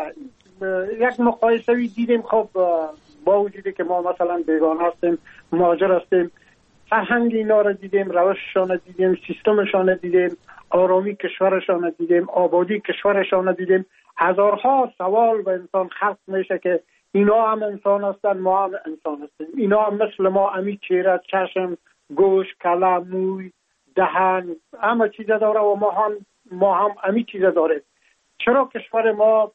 یک مقایسه‌ای دیدیم. خب با وجودی که ما مثلا بیگانه هستیم، مهاجر هستیم، فرهنگ اینا را دیدیم، روششان دیدیم، سیستمشان دیدیم، آرامی کشورشان دیدیم، آبادی کشورشان دیدیم. هزارها سوال به انسان خلق میشه که اینا هم انسان هستن، ما هم انسان هستیم. اینا هم مثل ما امی چهره، چشم، گوش، کله، موی، دهن، همه چیز داره و ما هم ما هم امی چیز داره. چرا کشور ما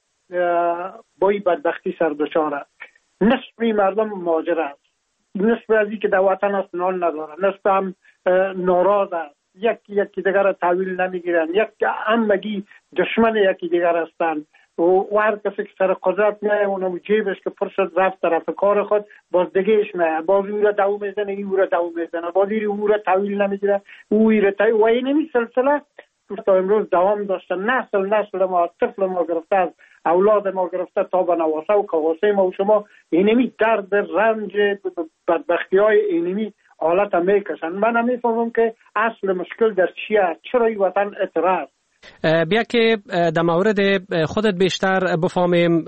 با این بدبختی سر دچاره؟ نصف مردم مهاجر است، نصف از این که در وطن است نان نداره، نصف هم ناراض است، یکی یکی دیگر را تحویل نمیگیرن، یک همگی دشمن یکی دیگر هستند و هر کسی که سر قدرت میه اونم جیبش که فرصت رفت طرف کار خود باز دیگهش میه، باز او را دو میزنه، این او را دو میزنه، باز او را تحویل نمیگیره، او را تحویل و این همی سلسله تا امروز دوام داشته. نسل نسل ما، طفل ما گرفته از اولاد ما گرفته تا به نواسه و کواسه ما و شما اینمی درد رنج بدبختی های اینمی حالت هم میکشن. من هم میفهمم که اصل مشکل در چیه، چرا این وطن اعتراض. بیا که در مورد خودت بیشتر بفهمیم،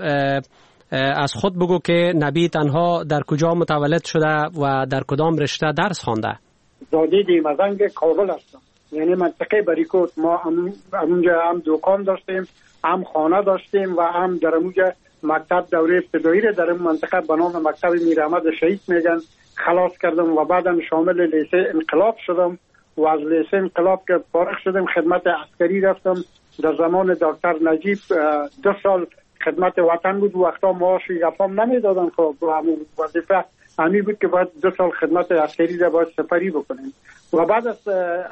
از خود بگو که نبی تنها در کجا متولد شده و در کدام رشته درس خوانده؟ زاده دیمزنگ کابل هستم، یعنی منطقه بریکوت. ما همونجا هم دکان داشتیم، هم خانه داشتیم و هم در اونجا مکتب دوره ابتدایی را در این منطقه به نام مکتب میر احمد شهید میگن خلاص کردم و بعدم شامل لیسه انقلاب شدم و از لیسه انقلاب که فارغ شدم خدمت عسکری رفتم. در زمان دکتر نجیب دو سال خدمت وطن بود، وقتا معاش یفام نمیدادن. خب همون وظیفه همی بود که باید دو سال خدمت عسکری را باید سپری بکنیم و بعد از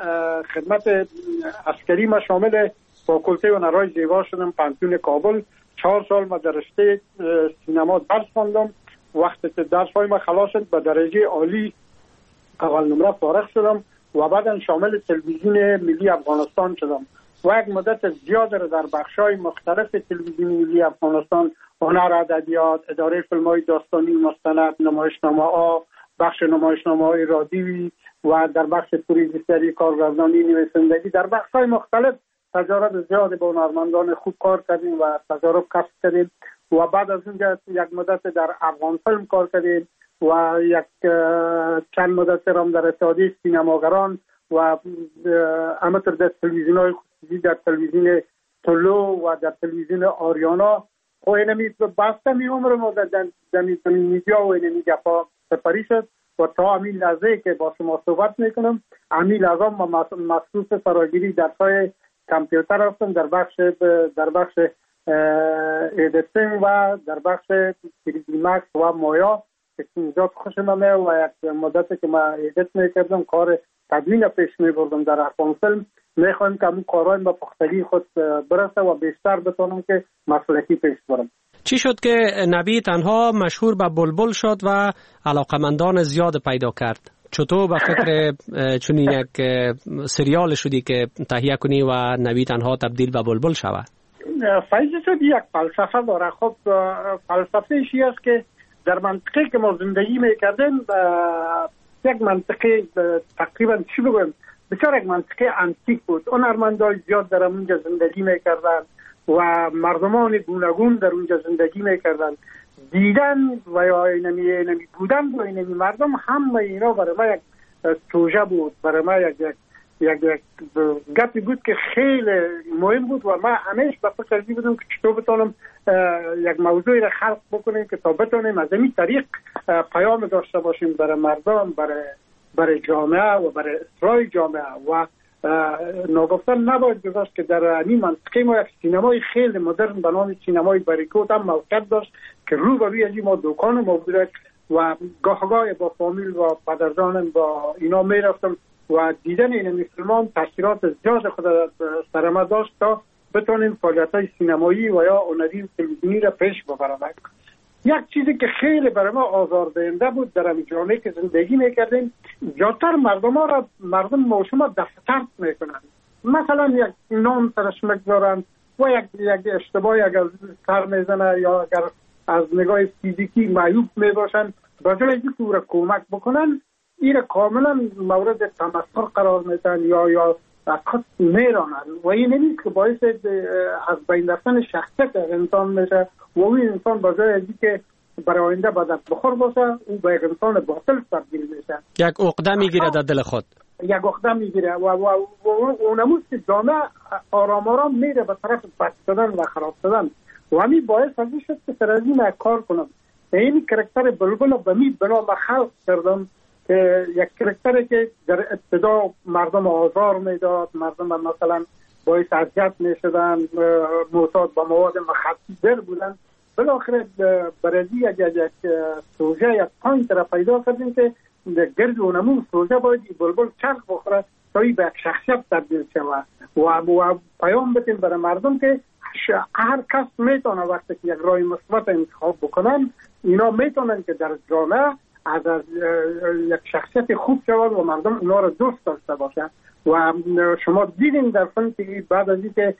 خدمت عسکری ما شامل فاکولته هنرهای زیبا شدم پانتون کابل. چهار سال ما در رشته سینما درس خواندم. وقتی که درس های ما خلاص شد به درجه عالی اول نمره فارغ شدم و بعد شامل تلویزیون ملی افغانستان شدم و یک مدت زیاد را در بخش‌های مختلف تلویزیون ملی افغانستان هنر ادبیات، اداره فیلم‌های داستانی مستند، نمایشنامه ها، بخش نمایشنامه های رادیویی و در بخش پروژیسری، کارگردانی، نویسندگی، در بخش‌های مختلف تجارب زیادی با هنرمندان خوب کار کردیم و تجارب کسب کردیم و بعد از اونجا یک مدت در افغان فیلم کار کردیم و یک چند مدت هم در اتحادیه سینماگران و همینطور در تلویزیون‌های خصوصی، در تلویزیون طلو و در تلویزیون آریانا و اینمی بسته می عمر ما در میدیا و اینمی گپا سپری شد و تا همین لحظه که با شما صحبت میکنم همین لحظه ما مخصوص فراگیری درسای کامپیوتر هستم در بخش در بخش ایدیتینگ و در بخش تری دی مکس و مایا که اینجا خوش منه و یک مدتی که ما ایدیت میکردم کار تدوین پیش میبردم در افغان فیلم. میخوایم که همون کارهای با پختگی خود برسه و بیشتر بتونم که مسلکی پیش برم. چی شد که نبی تنها مشهور به بلبل شد و علاقمندان زیاد پیدا کرد؟ چطور به فکر چنین یک سریال شدی که تهیه کنی و نبی تنها تبدیل به بلبل شود؟ فایده شد یک فلسفه داره. خب فلسفه ایشی است که در منطقه که ما زندگی میکردیم یک منطقه تقریبا چی بگویم بسیار یک منطقه انتیک بود. هنرمندان زیاد در اونجا زندگی میکردن و مردمان گوناگون در اونجا زندگی میکردن. دیدن و یا اینمی اینمی بودن و اینمی مردم همه اینا برای ما یک توجه بود، برای ما یک یک یک, یک گپی بود که خیلی مهم بود و ما همیشه به فکر بودم که چطور بتونم یک موضوعی را خلق بکنیم که تا بتونیم از این طریق پیام داشته باشیم برای مردم، برای برای جامعه و برای اصلاح جامعه و ناگفتن نباید گذاشت که در این منطقه ما یک سینمای خیلی مدرن به نام سینمای بریکوت هم موقعیت داشت که رو به روی ما دکان ما بوده و گاه با فامیل و پدرجانم با اینا می رفتم و دیدن این فیلمان تاثیرات زیاد خود سر ما داشت تا بتونیم فعالیت‌های سینمایی و یا هنری و تلویزیونی را پیش ببریم. یک چیزی که خیلی برای ما آزاردهنده بود در این جامعه که زندگی میکردیم، زیادتر مردم ها را مردم ما شما دفتر میکنن. مثلا یک نام سرش میگذارن و یک یک اشتباهی اگر سر میزنه یا اگر از نگاه فیزیکی معیوب میباشن، به جای اینکه او را کمک بکنن این را کاملا مورد تمسخر قرار میدن یا یا خود میرانن و این نیست که باعث از بین رفتن شخصیت انسان میشه و اون انسان با جای ازی که برای آینده بدت بخور باشه او به یک انسان باطل تبدیل میشه، یک عقده میگیره در دل خود، یک عقده میگیره و و اونموز که جامعه آرام آرام میره به طرف بد شدن و خراب شدن و همین باعث ازی شد که سر از این کار کنم. این کرکتر بلبل به می بنا خلق کردم که یک کرکتری که در ابتدا مردم آزار میداد، مردم مثلا باعث اذیت میشدن، معتاد به مواد مخدر بودن، بالاخره برای یک یک سوژه یک پوینت را پیدا کردیم که گرد اونمون سوژه باید بلبل چرخ بخوره تا به یک شخصیت تبدیل شود و پیام بدیم برای مردم که هر کس میتونه وقتی که یک راه مثبت انتخاب بکنن اینا میتونن که در جامعه از, از یک شخصیت خوب شود و مردم اونا را دوست داشته باشن. و شما دیدین در فیلم که بعد از اینکه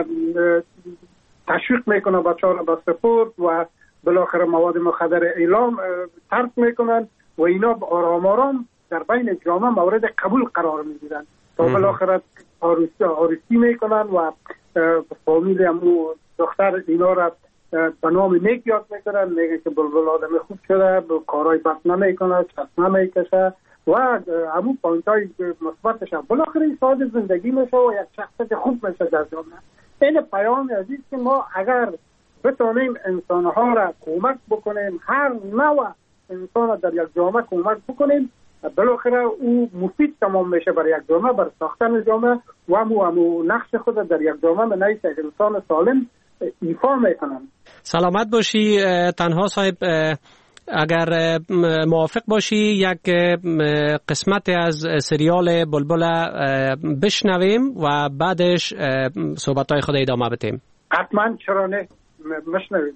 تشویق میکنه بچه‌ها را به سپورت و بالاخره مواد مخدر اعلام ترک میکنن و اینا آرام آرام در بین جامعه مورد قبول قرار میگیرن تا بالاخره آروسی آروسی میکنن و فامیل همو دختر اینا را به نام نیک یاد میکنن، میگه که بلبل آدم خوب شده، کارهای بد نمیکنه، چشم نمیکشه و همون پوینت‌های مثبتش هم بالاخره ساده زندگی میشه و یک شخصیت خوب میشه در جامعه. این پیام عزیز که ما اگر بتونیم انسانها را کمک بکنیم، هر نوع انسان در یک جامعه کمک بکنیم، بالاخره او مفید تمام میشه برای یک جامعه، برای ساختن جامعه و همو همو نقش خود در یک جامعه من یک انسان سالم ایفا میکنم. سلامت باشی تنها صاحب. اگر موافق باشی یک قسمت از سریال بلبل بشنویم و بعدش صحبت‌های خود ادامه بدیم. حتما، چرا نه، بشنویم.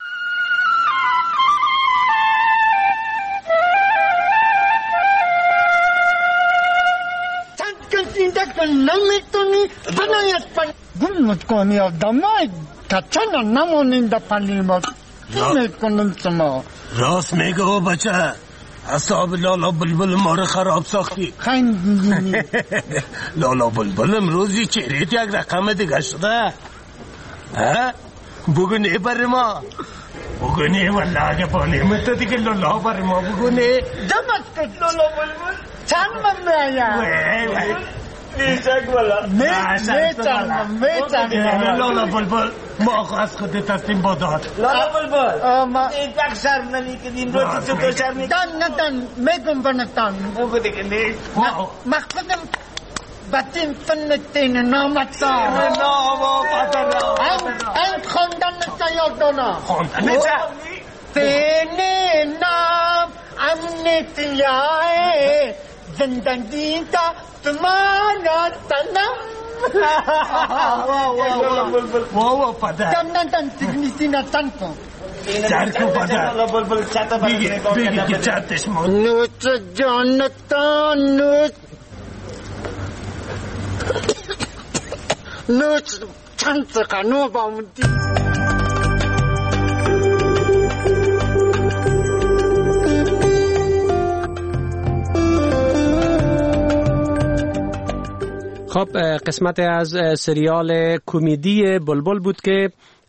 نمیتونی بنایت پن گل متکنی آدمای کچن نمانند پنیمات چی میکنم شما؟ راست میگه او بچه، اصاب لالا بلبل ما رو خراب ساختی. خیلی لالا بلبل امروزی چهرهت یک رقم دیگه شده. ها؟ بگو نه بر ما، بگو نه والله اگه با نعمت دیگه لالا بر ما بگو نه. دمت کن لالا بلبل چند من میایم بیشک والا میتونم میتونم لالا بلبل ما خواست خودت هستیم با داد. لالا بلبل این تک شرم نمی کنیم رو تو تو شرم نمی دن ندن میگم بنتان بگو دیگه نیست مخفدم بطین فنتین نامتا ناما پتر این خوندن نتا یادانا خوندن نتا تینی نام امنیتیای زندگی تا تمانا تنم واو واو پدر دن ندن تگنیسینا تنکو چرکو پدر بگی بگی که چرتش مون نوچ جانتا نوچ نوچ چند سقنو بامدی خب قسمت از سریال کمدی بلبل بود که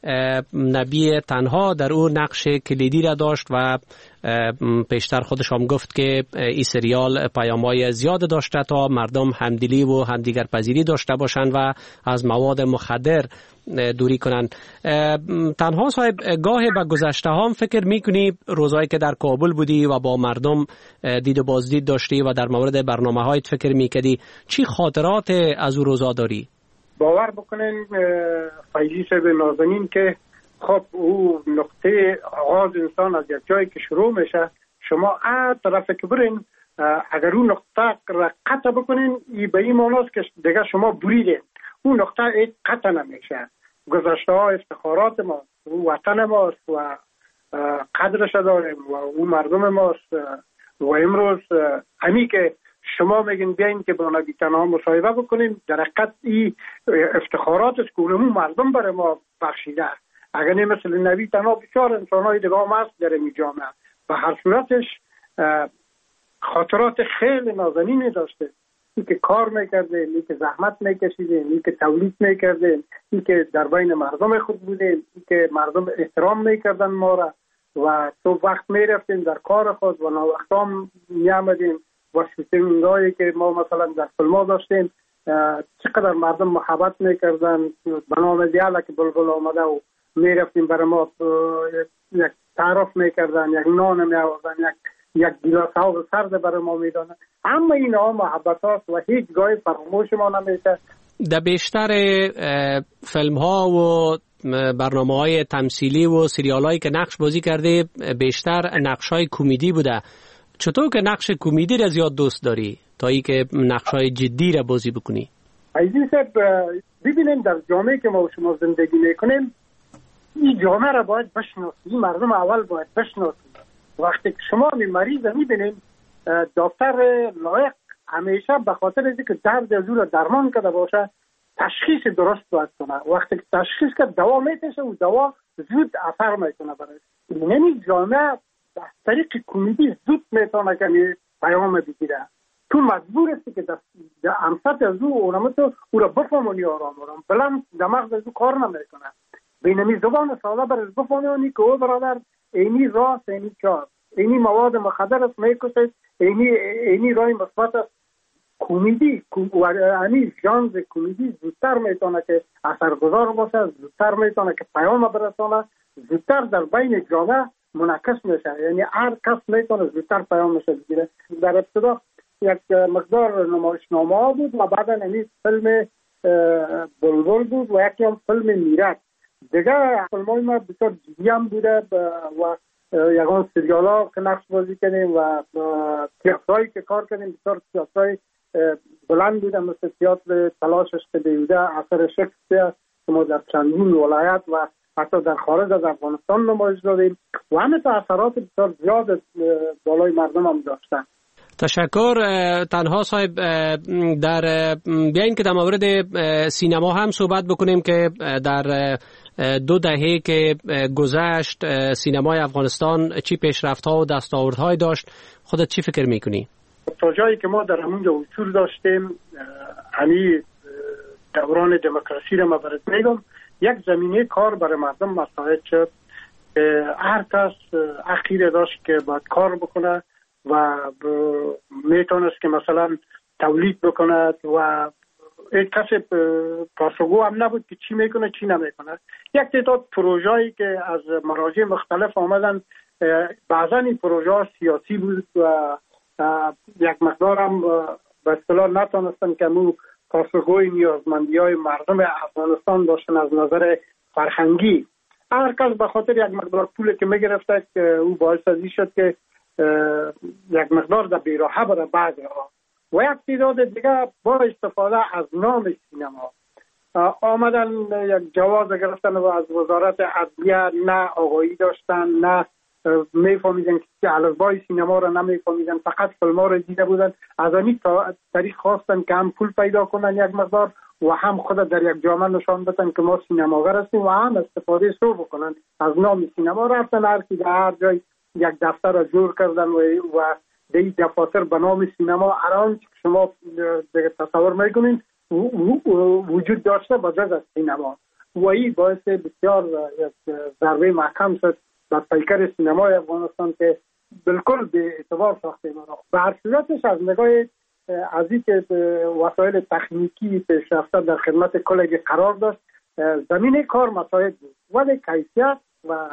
نبی تنها در اون نقش کلیدی را داشت و پیشتر خودش هم گفت که این سریال پیام‌های زیاد داشته تا مردم همدلی و همدیگر پذیری داشته باشند و از مواد مخدر دوری کنند. تنها صاحب گاهی به گذشته هم فکر میکنی روزایی که در کابل بودی و با مردم دید و بازدید داشتی و در مورد برنامه هایت فکر میکردی، چی خاطرات از اون روزا داری؟ باور بکنین فیضی صاحب نازنین که خب او نقطه آغاز انسان از یک جایی که شروع میشه، شما ا طرف که برین اگر اون نقطه را قطع بکنین ای به این معناست که دیگه شما بریدین، اون نقطه ای قطع نمیشه. گذشته ها افتخارات ما، او وطن ماست و قدرش داریم و او مردم ماست و امروز همی که شما میگین بیاین که با نبی تنها مصاحبه بکنیم، در حقیقت ای افتخارات است که اونمون مردم برای ما بخشیده. اگر نه مثل نبی تنها بسیار انسانهای دیگه هم هست در این جامعه. به هر صورتش خاطرات خیلی نازنینی داشته، این که کار میکردیم، این که زحمت میکشیدیم، این که تولید میکردیم، این که در بین مردم خود بودیم، این که مردم احترام میکردن ما را و تو وقت میرفتیم در کار خود و ناوقتا میامدیم و شوتینگایی که ما مثلا در فیلم‌ها داشتیم چقدر مردم محبت میکردن. به نام دیالا که بلبل آمده و میرفتیم برای ما یک تعارف میکردن، یک نان میآوردن، یک یک گیلاس آب سرد برای ما میدادن. اما این ها محبت هاست و هیچ گاهی فراموش ما نمیشه. در بیشتر فیلم ها و برنامه های تمثیلی و سریال هایی که نقش بازی کرده بیشتر نقش های کمدی بوده. چطور که نقش کمدی را زیاد دوست داری تا ای که نقش های جدی را بازی بکنی؟ عزیز صاحب ببینیم در جامعه که ما و شما زندگی میکنیم این جامعه را باید بشناسیم، مردم اول باید بشناسیم. وقتی که شما می مریض میبینیم دکتر لایق همیشه به خاطر اینکه درد از او را درمان کرده باشه تشخیص درست باید کنه. وقتی که تشخیص کرد دوا میتشه و دوا زود اثر میکنه برای یعنی جامعه از طریق کمدی زود میتونه که پیام بگیره. تو مجبور هستی که در امسط از او اونمه تو او را بفهمونی آرام آرام بلند دماغ از او کار نمیکنه. بینمی زبان ساده برش بفهمونی که او برادر اینی راست اینی چار اینی مواد مخدر است میکشه، اینی اینی رای مثبت است. کمدی و اینی ژانر کمدی زودتر میتونه که اثرگذار باشه، زودتر میتونه که پیام برسونه، زودتر در بین جامعه منعکس میشه. یعنی هر کس میتونه زودتر پیامش بگیره. در ابتدا یک مقدار نمایشنامه ها بود و بعدا اینی فیلم بلبل بود و یکی هم فیلم میرک. دیگه فیلم های ما بسیار جدی هم بوده و یکان سریال ها که نقش بازی کردیم و تیاترهایی که کار کردیم بسیار تیاترهای بلند بوده، مثل تیاتر تلاشش که بیوده اثر شکسپیر که ما در چندین ولایت و حتی در خارج از افغانستان نمایش دادیم و همه تا اثرات بسیار زیاد بالای مردم هم داشتن. تشکر. تنها صاحب در بیاین که در مورد سینما هم صحبت بکنیم که در دو دهه که گذشت سینمای افغانستان چی پیشرفت‌ها و دستاوردهای داشت؟ خودت چی فکر میکنی؟ تا جایی که ما در همونجا حضور داشتیم، همی دوران دموکراسی را ما برات میگم، یک زمینه کار برای مردم مساعد شد. هر کس حقی داشت که باید کار بکنه و میتونست که مثلا تولید بکند و یک کسی پاسخگو هم نبود که چی میکنه چی نمیکنه. یک تعداد پروژه‌ای که از مراجع مختلف آمدن، بعضا این پروژه سیاسی بود و یک مقدار هم به اصطلاح نتونستن که مو پاسخگوی نیازمندی های مردم افغانستان داشتن از نظر فرهنگی. هر کس به خاطر یک مقدار پول که میگرفته که او باعث ازی شد که یک مقدار در بیراهه بره بعض ها و یک تعداد دیگه با استفاده از نام سینما آمدن یک جواز گرفتن و از وزارت عدلیه نه آگاهی داشتن، نه میفهمیدن که الفبای سینما را نمیفهمیدن، فقط فیلم ها را دیده بودن. از همین طریق خواستن که هم پول پیدا کنن یک مقدار و هم خود در یک جامعه نشان بدن که ما سینماگر هستیم و هم استفاده سو بکنن از نام سینما. رفتن هر کی در هر جای یک دفتر را جور کردن و و دی دفاتر به نام سینما الان که شما دیگه تصور میکنین وجود داشته با جز از سینما و این باعث بسیار یک ضربه محکم شد در پیکر سینمای افغانستان که بالکل به اعتبار ساخته ما. به هر صورتش از نگاه از این که وسایل تکنیکی پیشرفته در خدمت کلگی قرار داشت، زمینه کار مساعد بود ولی کیفیت و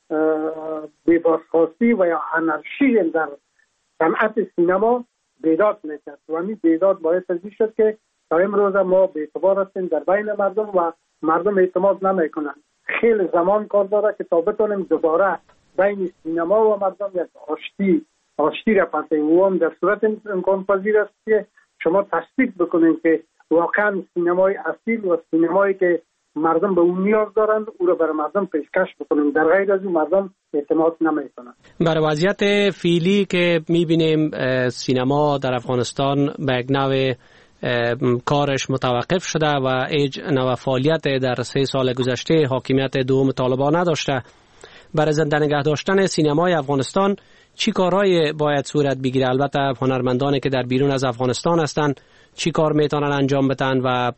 بی‌بازخواستی و یا انارشی در صنعت سینما بیداد میکرد و همین بیداد باعث ازی شد که تا امروز ما به اعتبار هستیم در بین مردم و مردم اعتماد نمیکنن. خیلی زمان کار داره که تا بتونیم دوباره بین سینما و مردم یک آشتی آشتی را پسیم و هم در صورت امکان پذیر است که شما تصدیق بکنید که واقعا سینمای اصیل و سینمایی که مردم به اون نیاز دارند او را برای مردم پیشکش بکنیم. در غیر از اون مردم اعتماد نمیکنند. برای وضعیت فعلی که میبینیم سینما در افغانستان به یک نوع کارش متوقف شده و هیچ نوع فعالیت در سه سال گذشته حاکمیت دوم طالبان نداشته. برای زنده نگه داشتن سینمای افغانستان چی کارهای باید صورت بگیره؟ البته هنرمندانی که در بیرون از افغانستان هستند چی کار میتونن انجام بدن و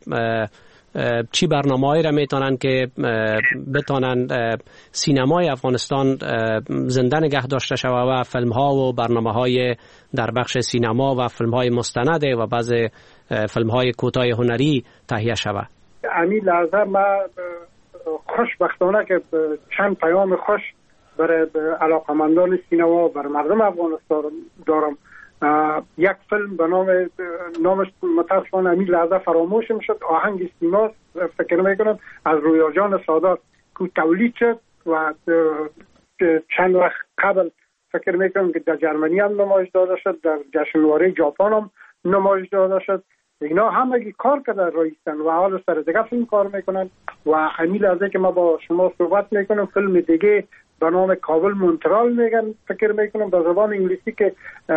چی برنامه‌ای را میتونن که بتونن سینمای افغانستان زنده نگه داشته شود و فیلم‌ها و برنامه‌های در بخش سینما و فیلم‌های مستند و بعض فیلم‌های کوتاه هنری تهیه شود؟ همین لحظه ما خوشبختانه که چند پیام خوش برای علاقمندان سینما برای مردم افغانستان دارم. یک فیلم به نام نامش متاسفانه همین لحظه فراموشم شد، آهنگ سیما فکر میکنم از رویا جان سادات که تولید شد و چند وقت قبل فکر میکنم که در جرمنی هم نمایش داده شد، در جشنواره ژاپن هم نمایش داده شد. اینا همگی کار کرده رایستن و حالا سر دیگه فیلم کار میکنن و همین لحظه که ما با شما صحبت میکنم فیلم دیگه به نام کابل مونترال میگن فکر میکنم به زبان انگلیسی که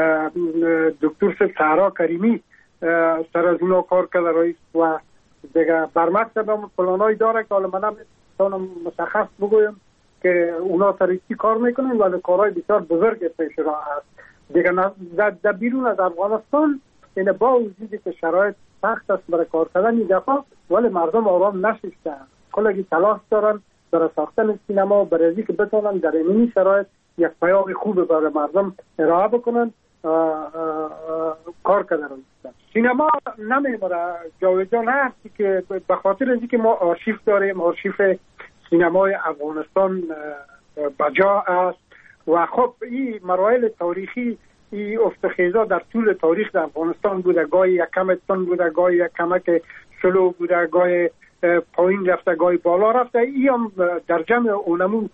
دکتر سهرا کریمی سر از اونا کار کرده رئیس و دیگه برمکتب هم پلانای داره که حالا من هم مشخص بگویم که اونا سر چی کار میکنن ولی کارهای بسیار بزرگ پیش را هست. دیگه در بیرون از افغانستان این با وجودی که شرایط سخت است برای کار کردن این دفعه ولی مردم آرام نشستن، کلگی تلاش دارن برای ساختن سینما برای اینکه بتونن در این شرایط یک پیام خوب برای مردم ارائه بکنن. آه آه آه کار کردن. سینما نمیمونه جاودان هست که به خاطر اینکه ما آرشیف داریم، آرشیف سینمای افغانستان بجا است و خب این مراحل تاریخی این افتخیزا در طول تاریخ در افغانستان بوده، گاهی یک کم تن بوده، گاهی یک کمک سلو بوده، گاهی پایین رفته، گاهی بالا رفته. این هم در جمع اونمو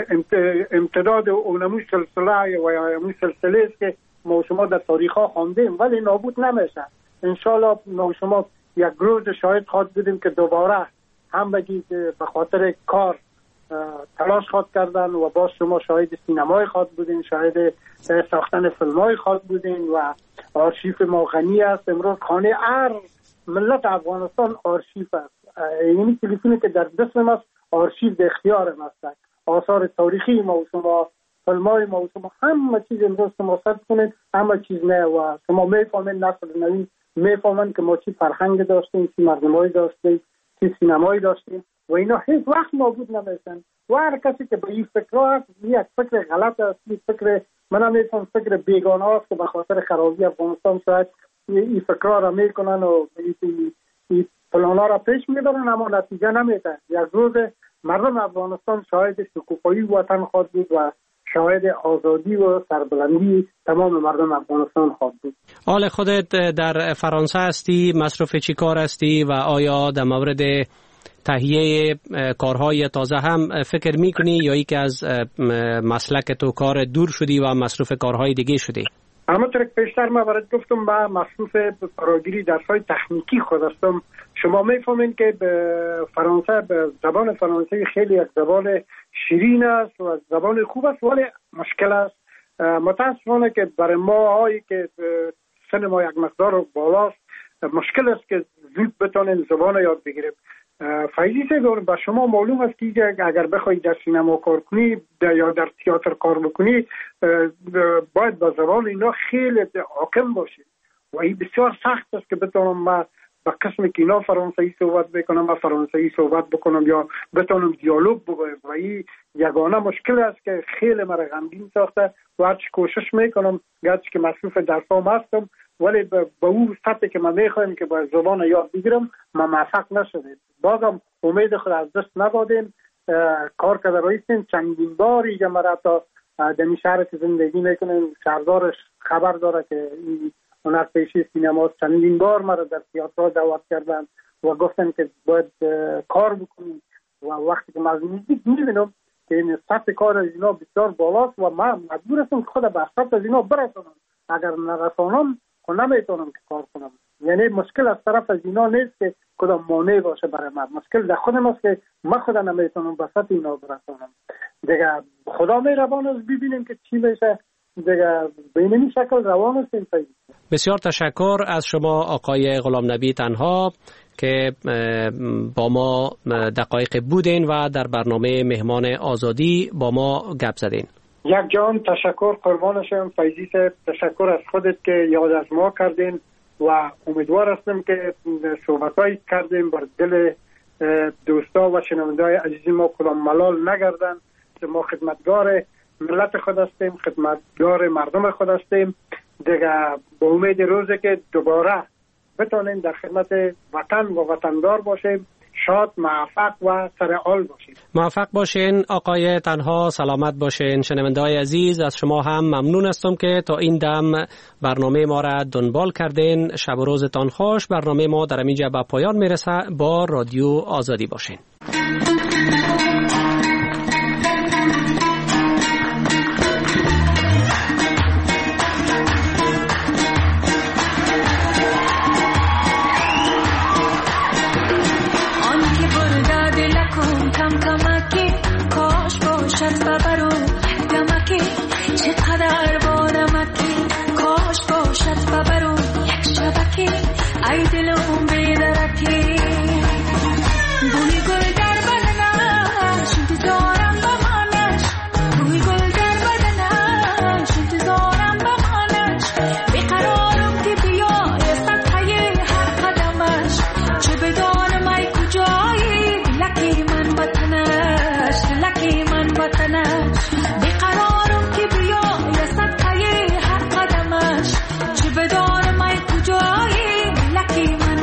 امتداد اونمو سلسله و یا اونمو سلسله است که ما شما در تاریخ ها خواندیم ولی نابود نمیشه. انشالله ما شما یک روز شاید خواهد بودیم که دوباره هم بگید به خاطر کار تلاش خواهد کردن و باز شما شاهد سینمای خواهد بودین، شاهد ساختن فیلمای خواهد بودین و آرشیف ما غنی است. امروز خانه هر ملت افغانستان آرشیف است. یعنی تلفنی که در دستم است آرشیو در اختیار ما است. آثار تاریخی ما و شما، فیلم‌های ما و شما، همه چیز امروز شما سرچ کنید، همه چیز نه و شما میفهمید، نسل نوین میفهمند که ما چی فرهنگ داشتیم، چی مردمایی داشتیم، چی سینمایی داشتیم و اینا هیچ وقت نابود نمیشن. و هر کسی که به این فکر هست، یک فکر غلط است، این فکر من نمیفهم فکر بیگانه است که به خاطر خرابی افغانستان شاید این فکرها را میکنن و این پلانا را پیش میبرن، اما نتیجه نمیده. یک روز مردم افغانستان شاهد شکوفایی وطن خواهد بود و شاهد آزادی و سربلندی تمام مردم افغانستان خواهد بود. حال خودت در فرانسه هستی، مصروف چی کار هستی و آیا در مورد تهیه کارهای تازه هم فکر میکنی یا ای که از مسلک تو کار دور شدی و مصروف کارهای دیگه شدی؟ همونطور که پیشتر ما برات گفتم با مصروف فراگیری درس‌های تکنیکی خود هستم. شما میفهمین که به فرانسه، به زبان فرانسه خیلی یک زبان شیرین است و زبان خوب است، ولی مشکل است. متاسفانه که برای ما هایی که سن ما یک مقدار بالاست مشکل است که زود بتونیم زبان یاد بگیریم. فایده داره با شما معلوم است که اگر بخوای در سینما کار کنی یا در تئاتر کار بکنی باید با زبان اینا خیلی حاکم باشی و این بسیار سخت است که بتونم ما با قسم که اینا فرانسوی صحبت بکنم و فرانسوی صحبت بکنم یا بتونم دیالوگ بگویم و این یگانه مشکل است که خیلی مرا غمگین ساخته و هرچی کوشش میکنم گرچه که مصروف درسام هستم ولی به اون سطحی که من میخوایم که با زبان یاد بگیرم ما موفق نشدیم. بازم امید خود از دست ندادیم، کار کرده رایستیم. چندین بار اینجا مرا تا دمی شهر که زندگی میکنیم شهردارش خبر داره که این هنرپیشه سینما چندین بار مرا در تئاتر دعوت کردن و گفتن که باید کار بکنیم و وقتی که من از نزدیک میبینم که این سطح کار از اینا بسیار بالاست و من مجبور هستم که خود به سطح از اینا برسونم. اگر نرسانم خود نمیتونم که کار کنم. یعنی مشکل از طرف از اینا نیست که کدام مانع باشه برای من، مشکل در خودم است که من خود نمیتونم به سطح اینا برسونم. دیگه خدا مهربان است، ببینیم که چی میشه. دیگه به این شکل روان است. بسیار تشکر از شما آقای غلام نبی تنها که با ما دقایق بودین و در برنامه مهمان آزادی با ما گپ زدین. یک جان تشکر قربان شم فیضی صاحب، تشکر از خودت که یاد از ما کردین و امیدوار هستم که صحبتایی کردیم بر دل دوستا و شنونده‌های عزیز ما کدام ملال نگردن. ما خدمتگار ملت خود هستیم، خدمتگار مردم خود هستیم. دیگه با امید روزی که دوباره بتونیم در خدمت وطن و وطندار باشیم، شاد، موفق و سرحال باشیم. موفق باشین آقای تنها، سلامت باشین. شنونده‌های عزیز از شما هم ممنون هستم که تا این دم برنامه ما را دنبال کردین. شب و روزتان خوش. برنامه ما در اینجا به پایان میرسه. با رادیو آزادی باشین. ای دلم بی‌درکی بوی گل در بدنش انتظارم بمانش بوی گل در بدنش انتظارم بمانش بیقرارم که بیای سطحی هر قدمش چه بدانم ای کجایی لکی من وطنش لکی من وطنش بیقرارم که بیای سطحی هر قدمش چه بدانم ای کجایی Lucky man.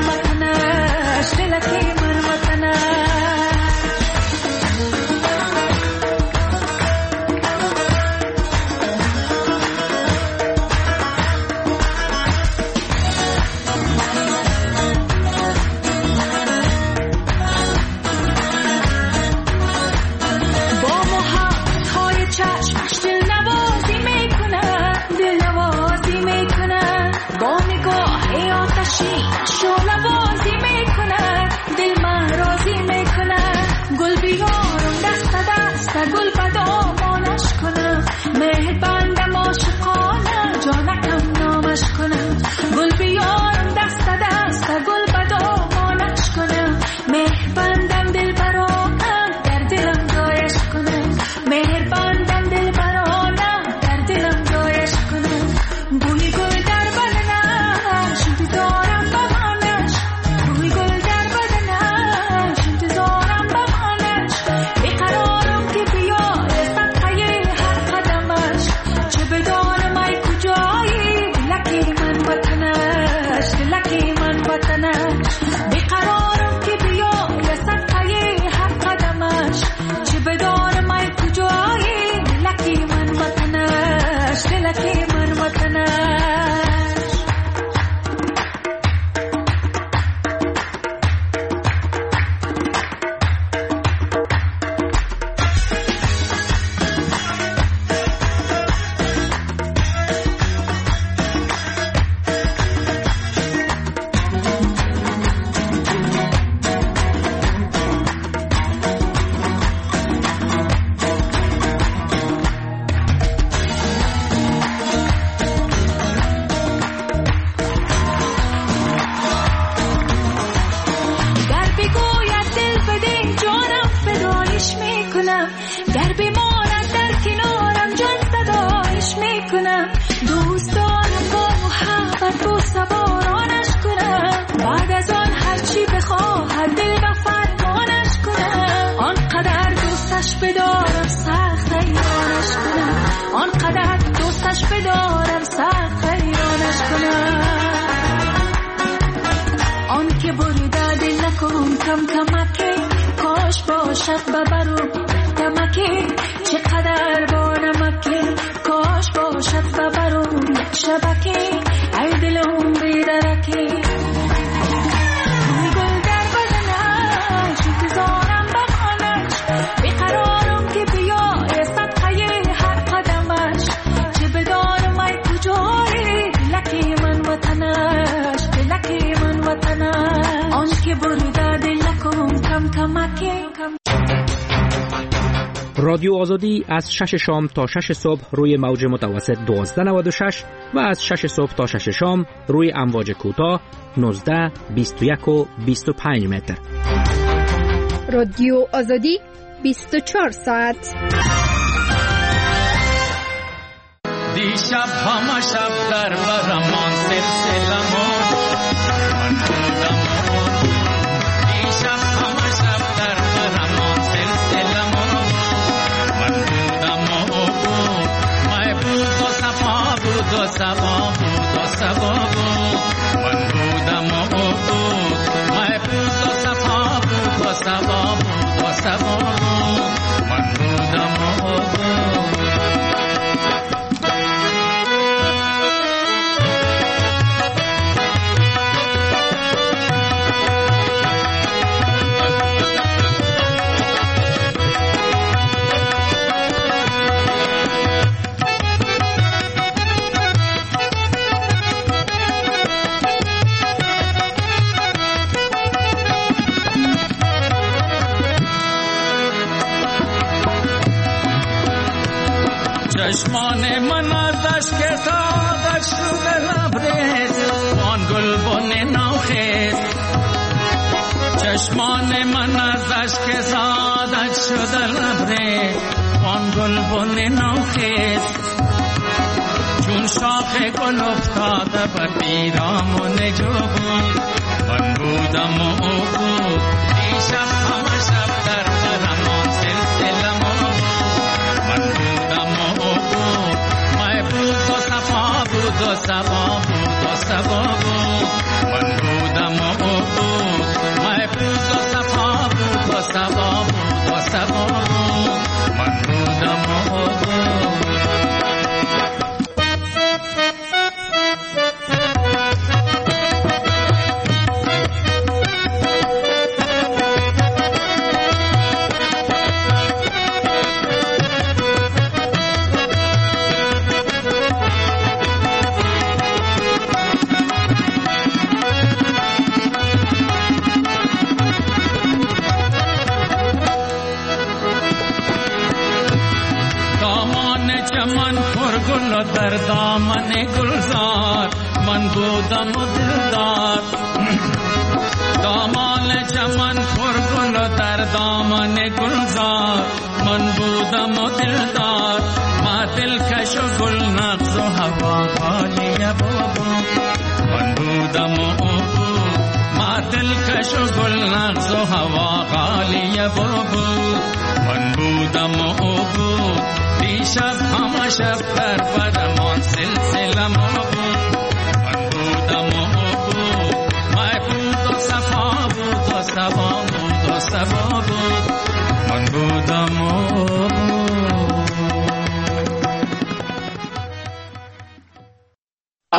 دوستش بدارم سخت ایرانش کنم، آنقدر دوستش بدارم سخت ایرانش کنم. آن که بریده دل نکن کم کمکی، کاش باشد ببرو دمکی، چقدر با نمکی، کاش باشد ببرو یک شبکی، ای دلم بیدرکی. روی گل در بدنش انتظارم بخانش، بیقرارم که بیای صدقه هر قدمش، چه بدانم ای کجایی دلکی من وطنش، دلکی من وطنش. آن که بریده دل نکن کم کمکی. رادیو آزادی از شش شام تا شش صبح روی موج متوسط دوازده نود و شش و از شش صبح تا شش شام روی امواج کوتاه نوزده، بیست و یک و بیست و پنج متر. رادیو آزادی بیست و چهار ساعت. دیشب همه شب در برمان سلسله مون من بودم، دیشب همه شب در برمان سلسله مون من بودم و بود، مای بود و صفا بود و صفا بود و صفا بود، من بودم و بود، مای بود و صفا بود و صفا بود و صفا بود، من بودم و بود. چشمان من ازش که سادش شده لبریز، آن گل بن نوخیز. چشمان من ازش که سادش شده لبریز، آن گل بن نوخیز. چون شاخ گل افتاده بر پیرامون جو بود، من بودم و او بود. دیشب همه شب در برمان سلسله مون من بودم و او بود، مای بود و صفا بود و صفا بود و صفا بود، من بودم و او بود، مای بود و صفا بود و صفا بود و صفا بود، من بودم و او بود. در دامن گلزار من بودم و دلدار، دامان چمن پرگل و در دامن گلزار من بودم و دلدار. ما دلکش و گل نغز و هوا خالی بابو من بودم و او بود، ما دلکش و گل نغز و هوا خالی بابو من بودم و او بود. دیشب همه شب در برمان سلسله مون